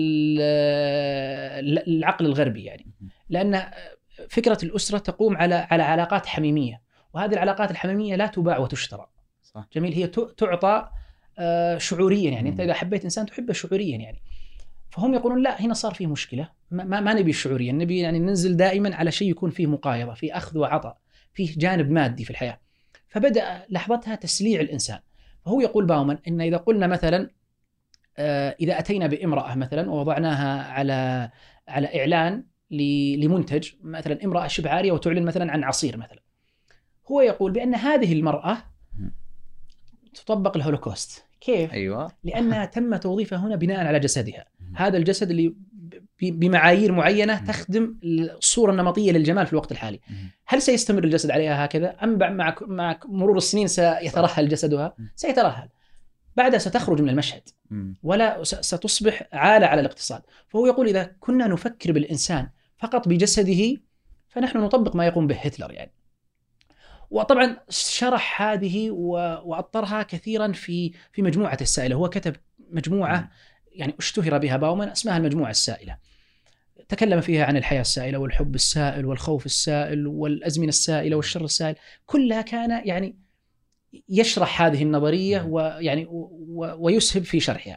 العقل الغربي، يعني لأن فكرة الأسرة تقوم على على علاقات حميمية، وهذه العلاقات الحميمية لا تباع وتشترى. صح. جميل، هي تعطى شعوريا، يعني أنت إذا حبيت إنسان تحبه شعوريا يعني. فهم يقولون لا، هنا صار فيه مشكلة، ما, ما نبي الشعوريا، نبي يعني ننزل دائما على شيء يكون فيه مقايضة، فيه أخذ وعطاء، فيه جانب مادي في الحياة. فبدأ لحظتها تسليع الإنسان. فهو يقول باومان إن إذا قلنا مثلا إذا أتينا بامرأة مثلا ووضعناها على على إعلان لمنتج مثلا، امرأة شبه عارية وتعلن مثلا عن عصير مثلا، هو يقول بأن هذه المرأة تطبق الهولوكوست. كيف؟ أيوة. لأنها تم توظيفها هنا بناء على جسدها، هذا الجسد اللي بمعايير معينة تخدم الصورة النمطية للجمال في الوقت الحالي. هل سيستمر الجسد عليها هكذا أم مع مع مرور السنين سيترهل جسدها؟ سيترهل. بعدها ستخرج من المشهد ولا ستصبح عالة على الاقتصاد. فهو يقول إذا كنا نفكر بالإنسان فقط بجسده فنحن نطبق ما يقوم به هتلر يعني. وطبعا شرح هذه وأطرها كثيرا في في مجموعة السائلة. هو كتب مجموعة يعني اشتهر بها باومان اسمها المجموعة السائلة، تكلم فيها عن الحياة السائلة والحب السائل والخوف السائل والأزمنة السائلة والشر السائل، كلها كان يعني يشرح هذه النظرية ويعني ويسهب في شرحها.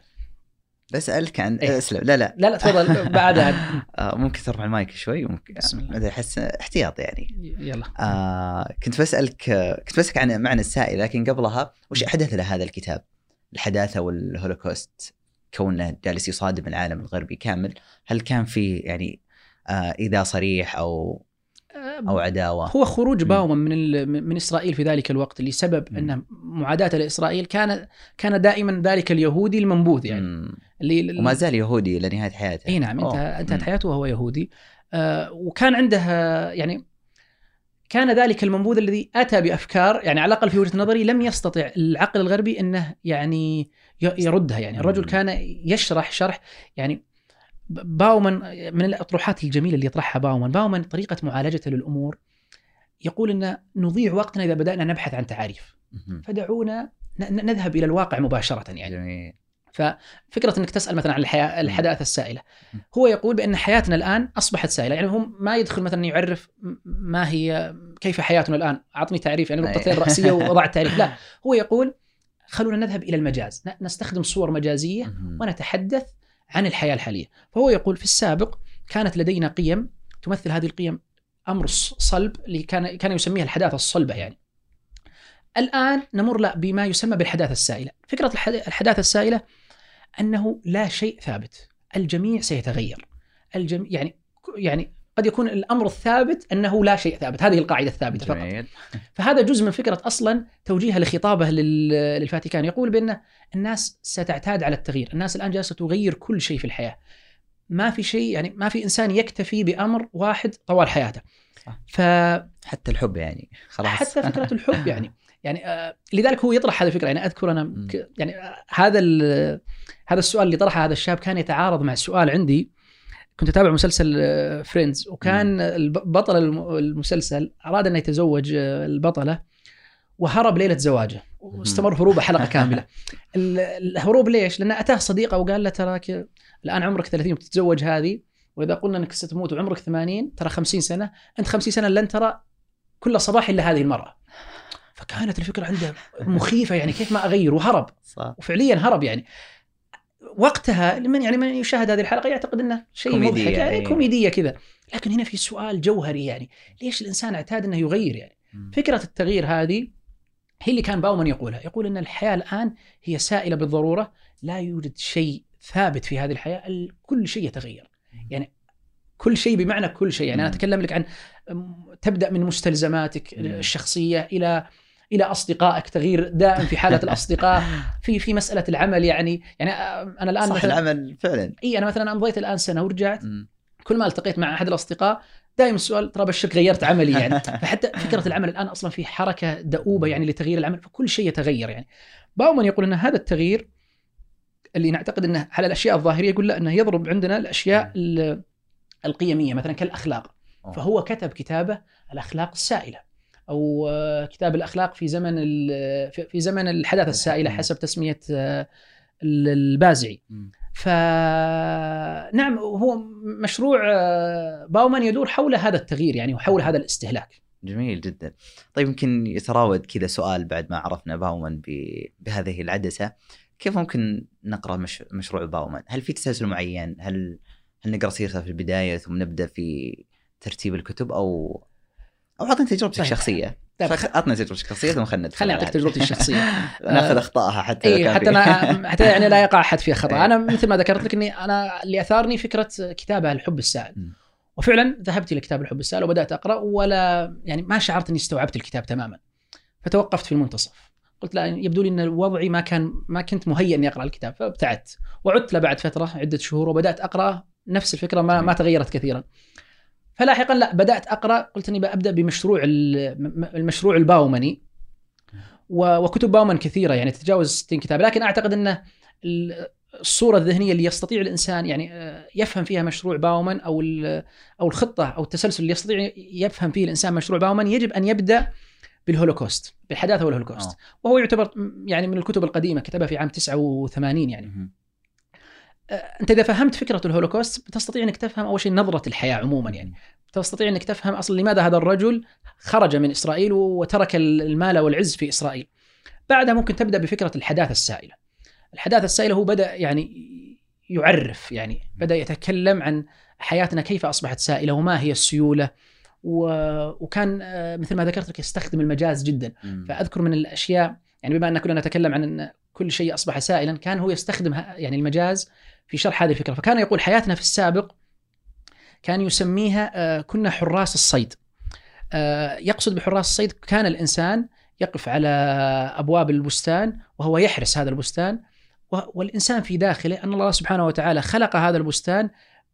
بسألك عن إيه؟ اسلم لا لا لا لا تفضل بعدها. ممكن ترفع المايك شوي ممكن يعني احس احتياط يعني. يلا. آه كنت بسألك كنت بسألك عن معنى السائل، لكن قبلها وش أحدث له هذا الكتاب؟ الحداثة والهولوكوست، كونه جالس يصادم العالم الغربي كامل، هل كان في يعني آه إذا صريح أو أو عداوة؟ هو خروج باومان من من إسرائيل في ذلك الوقت لسبب أن معاداة لإسرائيل كان كان دائما ذلك اليهودي المنبوذ يعني م. اللي وما زال يهودي لنهاية حياته. اي نعم، انتهى انتهت حياته وهو يهودي. آه وكان عنده يعني كان ذلك المنبوذ الذي أتى بأفكار يعني على الأقل في وجهة نظري لم يستطع العقل الغربي أنه يعني يردها. يعني الرجل كان يشرح شرح يعني باومان من الأطروحات الجميلة اللي يطرحها باومان. باومان طريقة معالجته للأمور يقول أن نضيع وقتنا إذا بدأنا نبحث عن تعاريف، فدعونا نذهب إلى الواقع مباشرة يعني. جميل. ففكرة أنك تسأل مثلا عن الحياة الحداثة السائلة، هو يقول بأن حياتنا الآن أصبحت سائلة. يعني هم ما يدخل مثلا يعرف ما هي كيف حياتنا الآن، أعطني تعريف يعني نقطتين رأسية وضع التعريف، لا هو يقول خلونا نذهب إلى المجاز، نستخدم صور مجازية ونتحدث عن الحياة الحالية. فهو يقول في السابق كانت لدينا قيم تمثل هذه القيم أمر صلب اللي كان كان يسميها الحداثة الصلبة يعني. الآن نمر لا بما يسمى بالحداثة السائلة. فكرة الحداثة السائلة أنه لا شيء ثابت، الجميع سيتغير. الجميع يعني يعني قد يكون الأمر الثابت أنه لا شيء ثابت، هذه القاعدة الثابتة فقط. فهذا جزء من فكرة أصلا توجيهها لخطابه للفاتيكان، يقول بأن الناس ستعتاد على التغيير. الناس الآن جالسة تغير كل شيء في الحياة، ما في شيء يعني ما في إنسان يكتفي بأمر واحد طوال حياته. ف حتى الحب يعني خلاص. حتى فكرة الحب يعني يعني آه لذلك هو يطرح هذه الفكرة. يعني أذكر أنا ك يعني آه هذا هذا السؤال اللي طرحه هذا الشاب كان يتعارض مع سؤال عندي. كنت أتابع مسلسل فريندز، وكان البطل المسلسل أراد أن يتزوج البطلة وهرب ليلة زواجه واستمر هروبه حلقة كاملة. الهروب ليش؟ لأن أتاه صديقه وقال له تراك الآن عمرك ثلاثين وتتزوج هذه، وإذا قلنا أنك ستموت وعمرك ثمانين ترى خمسين سنة، أنت خمسين سنة لن ترى كل صباح إلا هذه المرأة. فكانت الفكرة عنده مخيفة يعني كيف ما أغير، وهرب صح. وفعليا هرب يعني. وقتها لمن يعني من يشاهد هذه الحلقة يعتقد أنه شيء مضحك يعني كوميدية كذا، لكن هنا في سؤال جوهري يعني ليش الإنسان اعتاد أنه يغير يعني. م. فكرة التغيير هذه هي اللي كان باومان يقولها، يقول أن الحياة الآن هي سائلة بالضرورة، لا يوجد شيء ثابت في هذه الحياة، كل شيء يتغير يعني كل شيء بمعنى كل شيء يعني. م. أنا أتكلم لك عن تبدأ من مستلزماتك م. الشخصية إلى إلى أصدقائك، تغيير دائم في حالة الأصدقاء، في في مسألة العمل يعني يعني أنا الآن صح العمل فعلا. إيه أنا مثلا أمضيت الآن سنة ورجعت م. كل ما التقيت مع أحد الأصدقاء دائما السؤال ترى بشك غيرت عملي يعني. فحتى فكرة العمل الآن أصلا في حركة دؤوبة يعني لتغيير العمل، فكل شيء يتغير يعني. باومان يقول أن هذا التغيير اللي نعتقد أنه على الأشياء الظاهرية، يقول لا أنه يضرب عندنا الأشياء القيمية مثلا كالأخلاق. فهو كتب كتابه الأخلاق السائلة أو كتاب الأخلاق في زمن في زمن الحداثة السائلة حسب تسمية البازعي. فنعم هو مشروع باومان يدور حول هذا التغيير يعني وحول هذا الاستهلاك. جميل جدا. طيب يمكن يتراود كذا سؤال بعد ما عرفنا باومان بهذه العدسة، كيف ممكن نقرأ مش مشروع باومان؟ هل في تسلسل معين؟ هل هل نقرأ سيرته في البداية ثم نبدأ في ترتيب الكتب أو أو عطني تجربتك الشخصية؟ عطني تجربتك الشخصية ثم خلنا خليني أعطيك تجربتي الشخصية. ناخذ أخطائها حتى إيه حتى أنا حتى يعني لا يقع أحد فيها خطأ. أنا مثل ما ذكرت لك إني أنا اللي أثارني فكرة كتابة الحب السائل، وفعلا ذهبت إلى كتاب الحب السائل وبدأت أقرأ، ولا يعني ما شعرت إني استوعبت الكتاب تماما، فتوقفت في المنتصف. قلت لا يبدو لي أن وضعي ما كان ما كنت مهيئ إني أقرأ الكتاب، فابتعدت وعدت له بعد فترة عدة شهور وبدأت أقرأ نفس الفكرة ما ما تغيرت كثيرا. فلاحقا لا بدأت أقرأ، قلت إني بأبدأ بمشروع المشروع الباوماني، وكتب باومان كثيرة يعني تتجاوز ستين كتاب، لكن أعتقد أن الصورة الذهنية اللي يستطيع الإنسان يعني يفهم فيها مشروع باومان أو أو الخطة أو التسلسل اللي يستطيع يفهم فيه الإنسان مشروع باومان، يجب أن يبدأ بالهولوكوست، بالحداثة والهولوكوست. أوه. وهو يعتبر يعني من الكتب القديمة، كتبها في عام تسعة وثمانين يعني. م- أنت إذا فهمت فكرة الهولوكوست بتستطيع أنك تفهم أول شيء نظرة الحياة عموما، يعني تستطيع أنك تفهم أصلا لماذا هذا الرجل خرج من إسرائيل وترك المال والعز في إسرائيل. بعدها ممكن تبدأ بفكرة الحداثة السائلة. الحداثة السائلة هو بدأ يعني يعرف، يعني بدأ يتكلم عن حياتنا كيف أصبحت سائلة وما هي السيولة، وكان مثل ما ذكرت لك يستخدم المجاز جدا. فأذكر من الأشياء يعني بما أن كلنا نتكلم عن أن كل شيء أصبح سائلا، كان هو يستخدم يعني المجاز في شرح هذه الفكرة. فكان يقول حياتنا في السابق كان يسميها كنا حراس الصيد. يقصد بحراس الصيد كان الإنسان يقف على أبواب البستان وهو يحرس هذا البستان، والإنسان في داخله أن الله سبحانه وتعالى خلق هذا البستان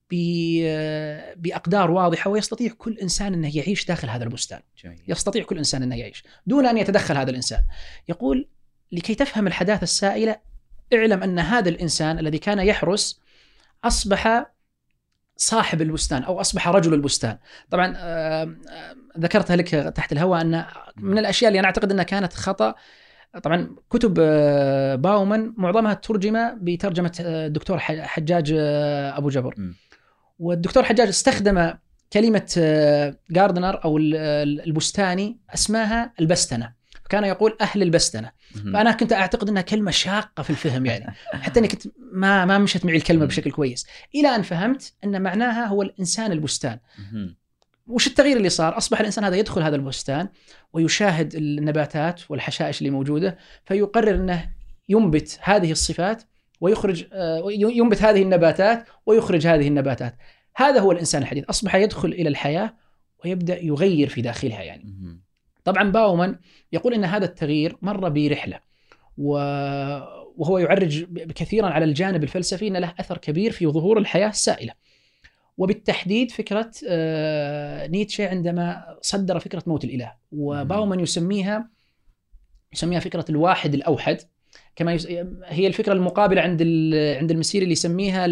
بأقدار واضحة، ويستطيع كل إنسان أنه يعيش داخل هذا البستان. يستطيع كل إنسان أنه يعيش دون أن يتدخل هذا الإنسان. يقول لكي تفهم الحداثة السائلة اعلم أن هذا الإنسان الذي كان يحرس أصبح صاحب البستان أو أصبح رجل البستان. طبعا ذكرتها لك تحت الهواء أن من الأشياء اللي أنا أعتقد أنها كانت خطأ، طبعا كتب باومان معظمها ترجمة بترجمة الدكتور حجاج أبو جبر، والدكتور حجاج استخدم كلمة جاردنر أو البستاني اسمها البستنة، كان يقول أهل البستنة. فأنا كنت أعتقد أنها كلمة شاقة في الفهم يعني، حتى أني كنت ما ما مشت معي الكلمة بشكل كويس، إلى أن فهمت أن معناها هو الإنسان البستان. وش التغيير اللي صار؟ أصبح الإنسان هذا يدخل هذا البستان ويشاهد النباتات والحشائش اللي موجودة، فيقرر أنه ينبت هذه الصفات ويخرج ينبت هذه النباتات ويخرج هذه النباتات. هذا هو الإنسان الحديث، أصبح يدخل إلى الحياة ويبدأ يغير في داخلها يعني. طبعا باومان يقول أن هذا التغيير مر برحلة، وهو يعرج كثيرا على الجانب الفلسفي أن له أثر كبير في ظهور الحياة السائلة، وبالتحديد فكرة نيتشه عندما صدر فكرة موت الإله. وباومان يسميها يسميها فكرة الواحد الأوحد، كما يس... هي الفكرة المقابلة عند عند المسيري اللي يسميها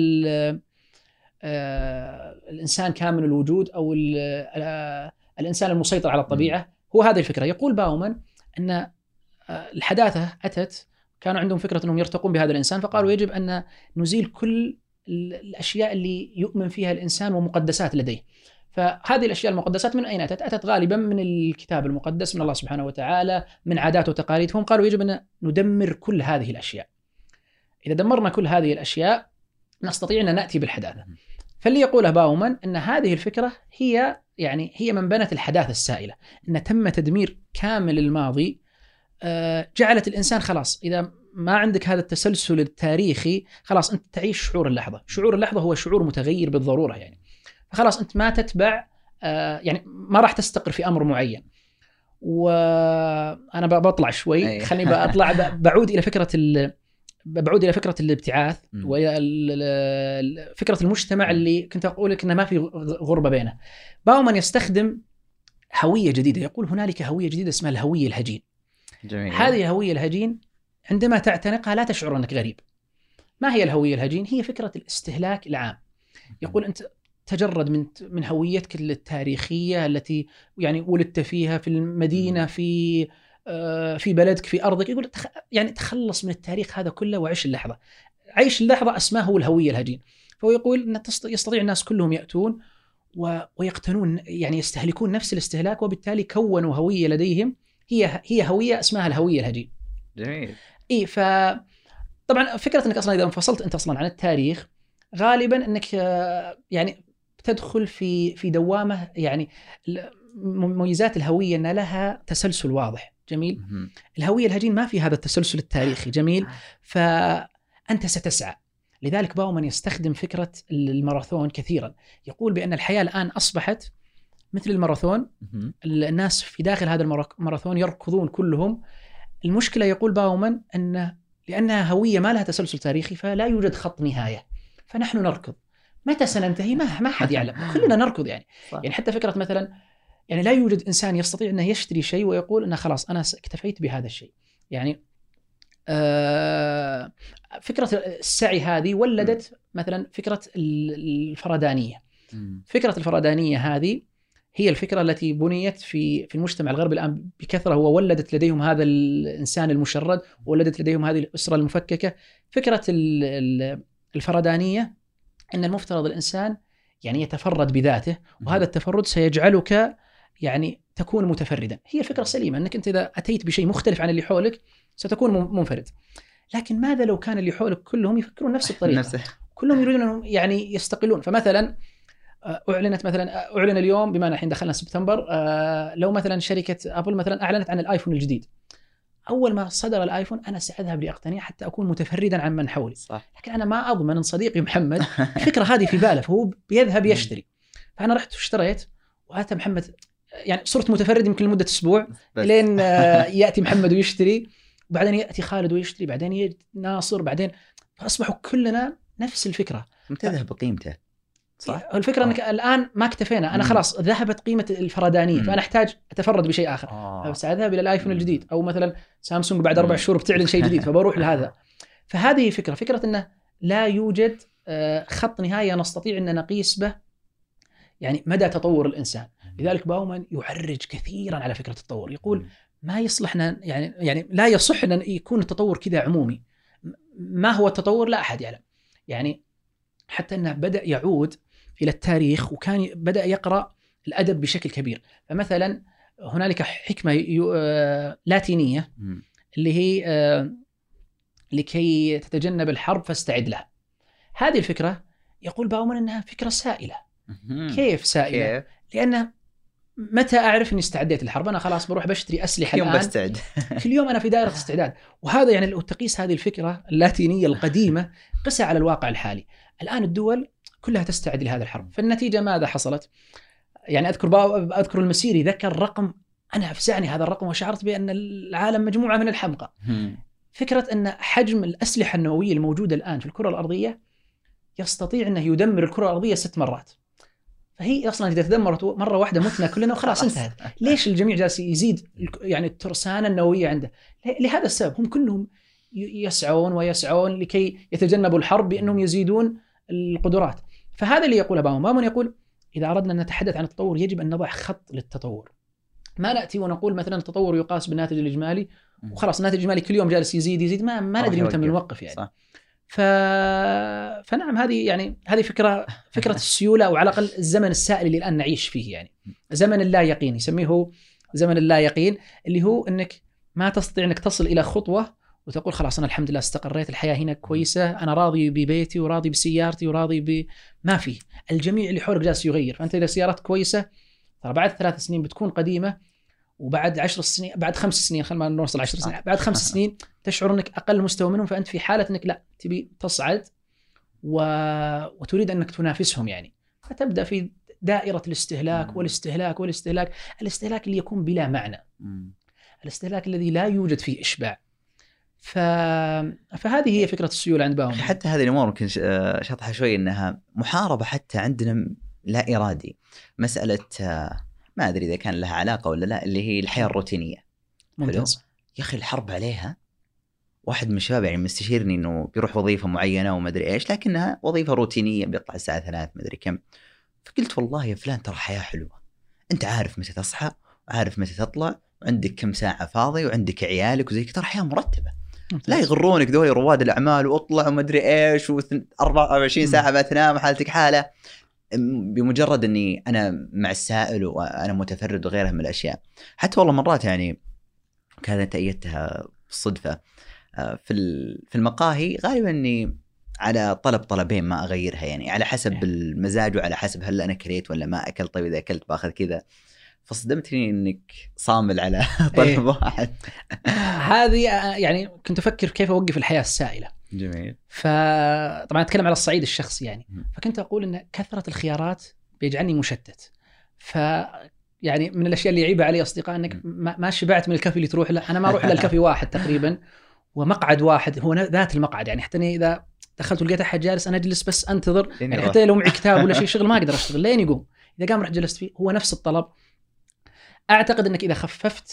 الإنسان كامل الوجود أو الإنسان المسيطر على الطبيعة. هو هذه الفكرة. يقول باومان أن الحداثة أتت، كانوا عندهم فكرة أنهم يرتقون بهذا الإنسان، فقالوا يجب أن نزيل كل الأشياء اللي يؤمن فيها الإنسان ومقدسات لديه. فهذه الأشياء المقدسات من أين أتت؟ أتت غالبا من الكتاب المقدس، من الله سبحانه وتعالى، من عادات وتقاليد. هم قالوا يجب أن ندمر كل هذه الأشياء. إذا دمرنا كل هذه الأشياء نستطيع أن نأتي بالحداثة. فاللي يقوله باومان أن هذه الفكرة هي يعني هي من بنت الحداثة السائلة، أن تم تدمير كامل الماضي، جعلت الإنسان خلاص إذا ما عندك هذا التسلسل التاريخي خلاص أنت تعيش شعور اللحظة. شعور اللحظة هو شعور متغير بالضرورة يعني، فخلاص أنت ما تتبع يعني ما راح تستقر في أمر معين. وأنا بطلع شوي، خليني بأطلع بعود إلى فكرة بعود إلى فكرة الابتعاث وفكرة المجتمع اللي كنت أقول لك إنه ما في غربة بينه. باومان يستخدم هوية جديدة، يقول هنالك هوية جديدة اسمها الهوية الهجين. جميل. هذه الهوية الهجين عندما تعتنقها لا تشعر أنك غريب. ما هي الهوية الهجين؟ هي فكرة الاستهلاك العام. يقول أنت تجرد من من هويتك التاريخية التي يعني ولدت فيها في المدينة، في في بلدك، في أرضك. يقول تخ... يعني تخلص من التاريخ هذا كله وعيش اللحظة. عيش اللحظة اسمه هو الهوية الهجين. فهو يقول أن يستطيع الناس كلهم يأتون و... ويقتنون يعني يستهلكون نفس الاستهلاك، وبالتالي كونوا هوية لديهم هي هي هوية اسمها الهوية الهجين. جميل. إيه ف طبعا فكرة أنك أصلا إذا انفصلت أنت أصلا عن التاريخ غالبا أنك يعني تدخل في في دوامة. يعني مميزات الهوية أن لها تسلسل واضح. جميل. الهوية الهجين ما في هذا التسلسل التاريخي. جميل. فأنت ستسعى. لذلك باومان يستخدم فكرة الماراثون كثيرا. يقول بأن الحياة الآن أصبحت مثل الماراثون، الناس في داخل هذا الماراثون يركضون كلهم. المشكلة يقول باومان أن لأنها هوية ما لها تسلسل تاريخي فلا يوجد خط نهاية، فنحن نركض. متى سننتهي ما ما حد يعلم، كلنا نركض يعني. يعني حتى فكرة مثلا يعني لا يوجد إنسان يستطيع أنه يشتري شيء ويقول أنه خلاص أنا اكتفيت بهذا الشيء. يعني آه فكرة السعي هذه ولدت مثلا فكرة الفردانية. فكرة الفردانية هذه هي الفكرة التي بنيت في في المجتمع الغربي الآن بكثرة، وولدت لديهم هذا الإنسان المشرد، وولدت لديهم هذه الأسرة المفككة. فكرة الفردانية أن المفترض الإنسان يعني يتفرد بذاته، وهذا التفرد سيجعلك يعني تكون متفردا. هي الفكرة السليمة أنك أنت إذا أتيت بشيء مختلف عن اللي حولك ستكون منفرد. لكن ماذا لو كان اللي حولك كلهم يفكرون نفس الطريقة، كلهم يريدون أنهم يعني يستقلون؟ فمثلا أعلنت مثلا أعلن اليوم بما الحين دخلنا سبتمبر، لو مثلا شركة أبل مثلا أعلنت عن الآيفون الجديد، أول ما صدر الآيفون أنا سأذهب لأقتنيه حتى أكون متفردا عن من حولي. صح. لكن أنا ما أضمن أن صديقي محمد الفكرة هذه في باله، فهو بيذهب يشتري. فأنا رحت واشتريت، وأتى محمد يعني صرت متفرد يمكن لمدة أسبوع لين يأتي محمد ويشتري، وبعدين يأتي خالد ويشتري، بعدين يأتي ناصر، بعدين فأصبحوا كلنا نفس الفكرة. تذهب بقيمته. صح. الفكرة أنك الآن ما اكتفينا، أنا خلاص ذهبت قيمة الفردانية، فأنا أحتاج أتفرد بشيء آخر. آه. فسأذهب إلى الآيفون الجديد، أو مثلا سامسونج بعد أربع شهور بتعلن شيء جديد فبروح لهذا. فهذه فكرة فكرة أنه لا يوجد خط نهاية نستطيع أن نقيس به يعني مدى تطور الإنسان. لذلك باومان يعرج كثيرا على فكرة التطور، يقول ما يصلحنا يعني يعني لا يصح أن يكون التطور كذا عمومي. ما هو التطور لا أحد يعلم. يعني حتى أنه بدأ يعود إلى التاريخ، وكان بدأ يقرأ الأدب بشكل كبير. فمثلا هنالك حكمة لاتينية اللي هي لكي تتجنب الحرب فاستعد لها. هذه الفكرة يقول باومان أنها فكرة سائلة. كيف سائلة؟ كيف؟ لأن متى أعرف أني استعديت للحرب؟ أنا خلاص بروح بشتري أسلحة الآن، يوم بستعد. كل يوم أنا في دائرة استعداد. وهذا يعني لو تقيس هذه الفكرة اللاتينية القديمة قسها على الواقع الحالي. الآن الدول كلها تستعد لهذا الحرب، فالنتيجة ماذا حصلت؟ يعني أذكر أذكر المسيري ذكر رقم أنا أفزعني هذا الرقم، وشعرت بأن العالم مجموعة من الحمقى. فكرة أن حجم الأسلحة النووية الموجودة الآن في الكرة الأرضية يستطيع أنه يدمر الكرة الأرضية ست مرات. فهي أصلاً إذا تدمرت مرة واحدة متنا كلنا وخلاص انتهت. ليش الجميع جالس يزيد يعني الترسانة النووية عنده؟ لهذا السبب هم كلهم يسعون ويسعون لكي يتجنبوا الحرب بأنهم يزيدون القدرات. فهذا اللي يقوله باومان. باومان يقول إذا أردنا أن نتحدث عن التطور يجب أن نضع خط للتطور. ما نأتي ونقول مثلا التطور يقاس بالناتج الإجمالي وخلاص الناتج الإجمالي كل يوم جالس يزيد يزيد، ما ما ندري متى بنوقف يعني. صح. ف... فنعم هذه يعني هذه فكرة فكرة السيولة، أو على الأقل الزمن السائل اللي الآن نعيش فيه، يعني زمن اللا يقين يسميه زمن اللا يقين، اللي هو أنك ما تستطيع أنك تصل إلى خطوة وتقول خلاص أنا الحمد لله استقريت، الحياة هنا كويسة، أنا راضي ببيتي وراضي بسيارتي وراضي ب... ما فيه. الجميع اللي حولك جالس يغير. فأنت إذا سيارتك كويسة ترى بعد ثلاث سنين بتكون قديمة، وبعد عشر سنين بعد خمس سنين خلينا ما نوصل عشر سنين بعد خمس سنين تشعر أنك أقل مستوى منهم. فأنت في حالة أنك لا تبي تصعد و... وتريد أنك تنافسهم يعني. فتبدأ في دائرة الاستهلاك والاستهلاك والاستهلاك الاستهلاك اللي يكون بلا معنى، الاستهلاك الذي لا يوجد فيه إشباع. ف... فهذه هي فكرة السيولة عند باومان. حتى هذه الأمور ممكن شطحها شوي أنها محاربة حتى عندنا لا إرادي. مسألة ما أدري إذا كان لها علاقة ولا لا، اللي هي الحياة الروتينية. ممتاز. يا أخي الحرب عليها. واحد من الشباب يعني مستشيرني إنه بيروح وظيفة معينة وما أدري إيش، لكنها وظيفة روتينية بيطلع الساعة ثلاث ما أدري كم. فقلت والله يا فلان ترى حياة حلوة، أنت عارف متى تصحى وعارف متى تطلع وعندك كم ساعة فاضي وعندك عيالك وزي كذا، ترى حياة مرتبة. ممتاز. لا يغرونك ذول رواد الأعمال وأطلع وما أدري إيش وأربعة وعشرين ساعة ما تنام حالتك حالة، بمجرد أني أنا مع السائل وأنا متفرد وغيرها من الأشياء. حتى والله مرات يعني كانت أيدتها بالصدفة في في المقاهي، غالبا أني على طلب طلبين ما أغيرها، يعني على حسب المزاج وعلى حسب هل أنا كليت ولا ما أكلت. طيب إذا أكلت بأخذ كذا. فصدمتني إنك صامل على طلب إيه. واحد. هذه يعني كنت أفكر كيف أوقف الحياة السائلة. جميل. فطبعا أتكلم على الصعيد الشخصي يعني. فكنت أقول إن كثرة الخيارات بيجعلني مشتت. ف يعني من الأشياء اللي يعيب علي أصدقاء إنك ما شبعت من الكافي اللي تروح له. أنا ما أروح إلى الكافي واحد تقريبا ومقعد واحد هو ذات المقعد، يعني حتى إذا دخلت ولقيت أحد جالس أنا أجلس بس أنتظر، يعني حتى لو معي كتاب ولا شيء شغل ما أقدر أشتغل لين يقوم. إذا قام رحت جلست فيه هو نفس الطلب. اعتقد انك اذا خففت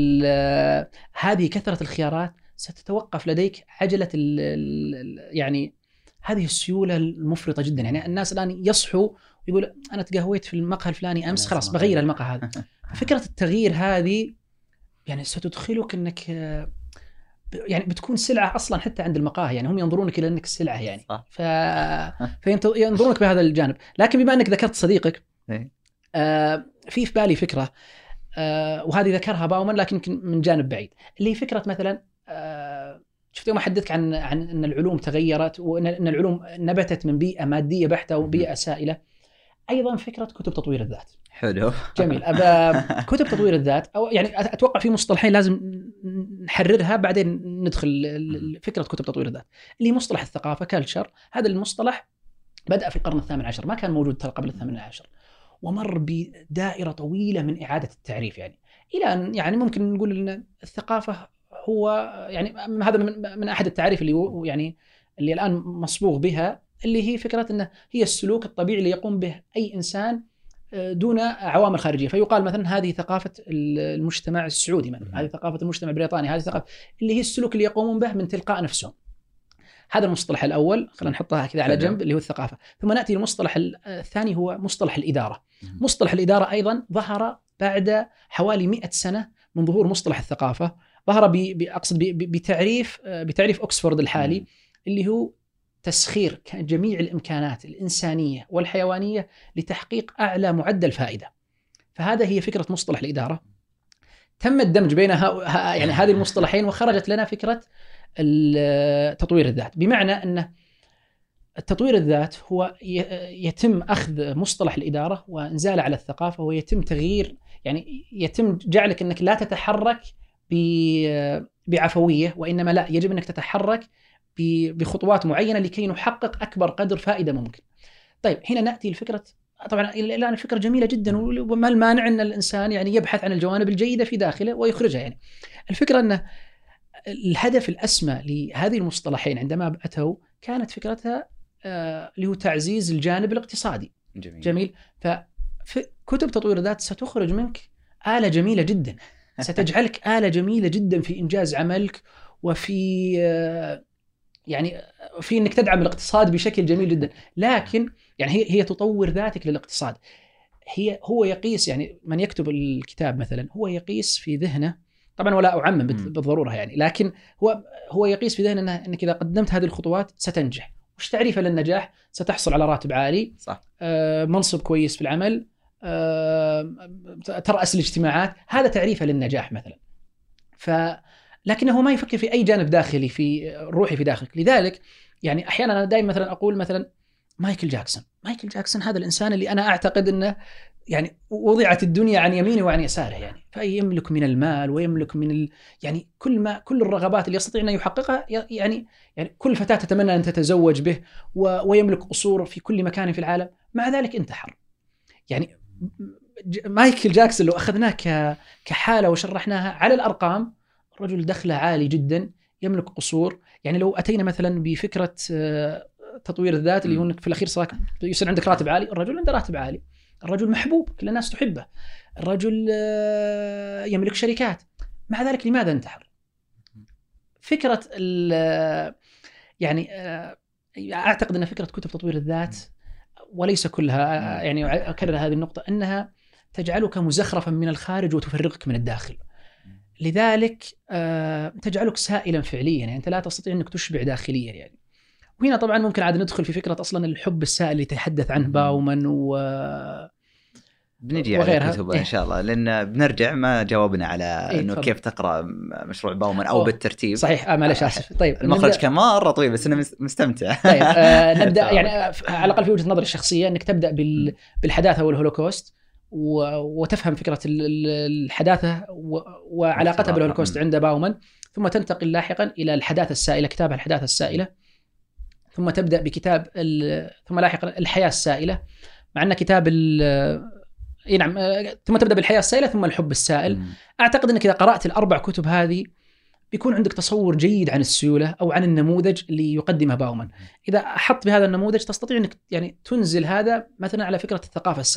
هذه كثره الخيارات ستتوقف لديك عجله ال ال يعني هذه السيوله المفرطه جدا. يعني الناس الان يصحوا ويقول انا تقهويت في المقهى الفلاني امس، خلاص بغير المقهى هذا. فكره التغيير هذه يعني ستدخلك انك يعني بتكون سلعه اصلا حتى عند المقاهي، يعني هم ينظرونك الى انك سلعه يعني. ف فينظرونك بهذا الجانب. لكن بما انك ذكرت صديقك آه في في بالي فكره آه وهذه ذكرها باومان لكن من جانب بعيد، اللي هي فكره مثلا آه شفت يوم احدثك عن عن ان العلوم تغيرت وان ان العلوم نبتت من بيئه ماديه بحته وبيئه سائله. ايضا فكره كتب تطوير الذات. حلو جميل. كتب تطوير الذات او يعني اتوقع في مصطلحين لازم نحررها بعدين ندخل فكره كتب تطوير الذات، اللي هي مصطلح الثقافه كلتشر. هذا المصطلح بدأ في القرن الثامن عشر، ما كان موجود قبل الثامن عشر، ومر بدائرة طويلة من إعادة التعريف يعني إلى أن يعني ممكن نقول أن الثقافة هو يعني هذا من, من أحد التعريف اللي يعني اللي الآن مصبوغ بها، اللي هي فكرة أنه هي السلوك الطبيعي اللي يقوم به أي إنسان دون عوامل خارجية. فيقال مثلا هذه ثقافة المجتمع السعودي مثلا، هذه ثقافة المجتمع البريطاني، هذه ثقافة اللي هي السلوك اللي يقومون به من تلقاء نفسهم. هذا المصطلح الأول خلينا نحطها كذا على جنب اللي هو الثقافة. ثم نأتي للمصطلح الثاني هو مصطلح الإدارة. مصطلح الإدارة أيضا ظهر بعد حوالي مئة سنة من ظهور مصطلح الثقافة. ظهر بأقصد بتعريف بتعريف أكسفورد الحالي اللي هو تسخير جميع الإمكانات الإنسانية والحيوانية لتحقيق أعلى معدل فائدة. فهذا هي فكرة مصطلح الإدارة. تم الدمج بينها يعني هذه المصطلحين وخرجت لنا فكرة تطوير الذات، بمعنى أن التطوير الذات هو يتم أخذ مصطلح الإدارة وإنزاله على الثقافة، ويتم تغيير يعني يتم جعلك أنك لا تتحرك بعفوية، وإنما لا يجب أنك تتحرك بخطوات معينة لكي نحقق أكبر قدر فائدة ممكن. طيب هنا نأتي لفكرة، طبعا الآن الفكرة جميلة جدا وما المانع أن الإنسان يعني يبحث عن الجوانب الجيدة في داخله ويخرجها. يعني الفكرة أن الهدف الأسمى لهذه المصطلحين عندما أتوا كانت فكرتها آه اللي هو تعزيز الجانب الاقتصادي. جميل, جميل. فكتب تطوير الذات ستخرج منك آلة جميلة جدا، ستجعلك آلة جميلة جدا في إنجاز عملك وفي آه يعني في إنك تدعم الاقتصاد بشكل جميل جدا. لكن يعني هي هي تطور ذاتك للاقتصاد. هي هو يقيس يعني من يكتب الكتاب مثلا هو يقيس في ذهنه، طبعا ولا أعمم بالضرورة يعني، لكن هو هو يقيس في ذهنه أنك إذا قدمت هذه الخطوات ستنجح. وش تعريفه للنجاح؟ ستحصل على راتب عالي، صح. آه منصب كويس في العمل، آه ترأس الاجتماعات. هذا تعريفه للنجاح مثلا. ف لكنه ما يفكر في أي جانب داخلي في روحي في داخلك. لذلك يعني أحيانا أنا دائما مثلا أقول مثلا مايكل جاكسون مايكل جاكسون هذا الإنسان اللي أنا أعتقد أنه يعني وضعت الدنيا عن يمينه وعن يساره، يعني فيملك من المال ويملك من ال... يعني كل ما كل الرغبات اللي يستطيع أن يحققها. يعني يعني كل فتاة تتمنى أن تتزوج به و... ويملك قصور في كل مكان في العالم، مع ذلك انتحر. يعني مايكل جاكسون لو أخذناه ك... كحالة وشرحناها على الأرقام، الرجل دخله عالي جدا، يملك قصور. يعني لو أتينا مثلا بفكرة تطوير الذات اللي هو في الأخير صار يصير عندك راتب عالي، الرجل عنده راتب عالي، الرجل محبوب كل الناس تحبه، الرجل يملك شركات، مع ذلك لماذا انتحر؟ فكرة يعني أعتقد أن فكرة كتب تطوير الذات وليس كلها، يعني أكرر هذه النقطة، أنها تجعلك مزخرفا من الخارج وتفرغك من الداخل. لذلك تجعلك سائلا فعليا، يعني أنت لا تستطيع أنك تشبع داخليا يعني. وهنا طبعا ممكن عاد ندخل في فكرة أصلا الحب السائل اللي يتحدث عنه باومان و بنجي وغيرها. على كتبه إيه؟ إن شاء الله، لأن بنرجع ما جاوبنا على إيه إنه كيف تقرأ مشروع باومان أو أوه. بالترتيب. صحيح. آه معلش آسف. طيب المخرج كان مرة طويل بس أنا مستمتع. طيب آه نبدأ يعني على الأقل في وجهة نظري الشخصية أنك تبدأ بال... بالحداثة والهولوكوست و... وتفهم فكرة الحداثة و... وعلاقتها بالهولوكوست عند باومان، ثم تنتقل لاحقا إلى الحداثة السائلة، كتاب الحداثة السائلة، ثم تبدأ بكتاب ال... ثم لاحقا الحياة السائلة، مع أن كتاب ال... اي نعم، ثم تبدأ بالحياة السائلة ثم الحب السائل. م. أعتقد أنك إذا قرأت الأربع كتب هذه بيكون عندك تصور جيد عن السيولة أو عن النموذج اللي يقدمه باومان. إذا أحط بهذا النموذج تستطيع أنك يعني تنزل هذا مثلا على فكرة الثقافة السائلة.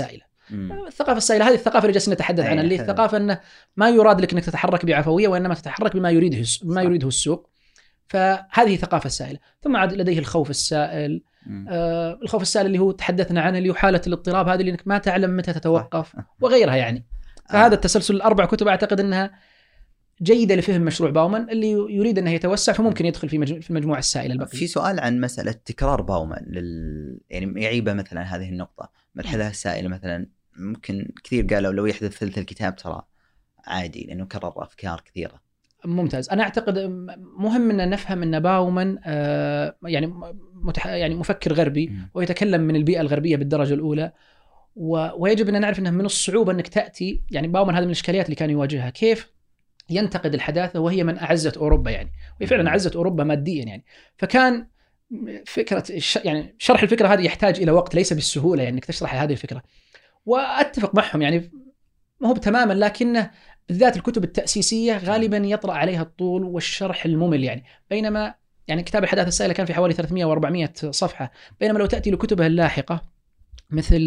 مم. الثقافه السائله هذه الثقافه اللي جالسين نتحدث عنها، اللي الثقافه انه ما يراد لك انك تتحرك بعفويه، وانما تتحرك بما يريده بما يريده السوق. فهذه ثقافه السائله. ثم عاد لديه الخوف السائل. آه الخوف السائل اللي هو تحدثنا عنه، اللي هو حاله الاضطراب هذه اللي انك ما تعلم متى تتوقف وغيرها يعني. فهذا التسلسل الاربع كتب اعتقد انها جيده لفهم مشروع باومان اللي يريد انه يتوسع، فممكن يدخل في في المجموعه السائله البقيه. في سؤال عن مساله تكرار باومان لل... يعني يعيبه مثلا هذه النقطه، ملحظه السائله مثلا ممكن كثير قالوا لو يحدث ثلث الكتاب ترى عادي لانه كرر افكار كثيره. ممتاز. انا اعتقد مهم ان نفهم ان باومان آه يعني متح... يعني مفكر غربي م. ويتكلم من البيئه الغربيه بالدرجه الاولى، و... ويجب ان نعرف انه من الصعوبه انك تاتي، يعني باومان هذه من الاشكاليات اللي كان يواجهها، كيف ينتقد الحداثه وهي من اعزت اوروبا يعني، وهي فعلا اعزت اوروبا ماديا يعني. فكان فكره الش... يعني شرح الفكره هذه يحتاج الى وقت، ليس بالسهوله يعني انك تشرح هذه الفكره. واتفق معهم يعني ما هو تماما، لكنه بالذات الكتب التأسيسية غالبا يطرأ عليها الطول والشرح الممل يعني. بينما يعني كتاب الحداثة السائلة كان في حوالي ثلاثمائة وأربعمائة صفحة، بينما لو تأتي لكتبه اللاحقة مثل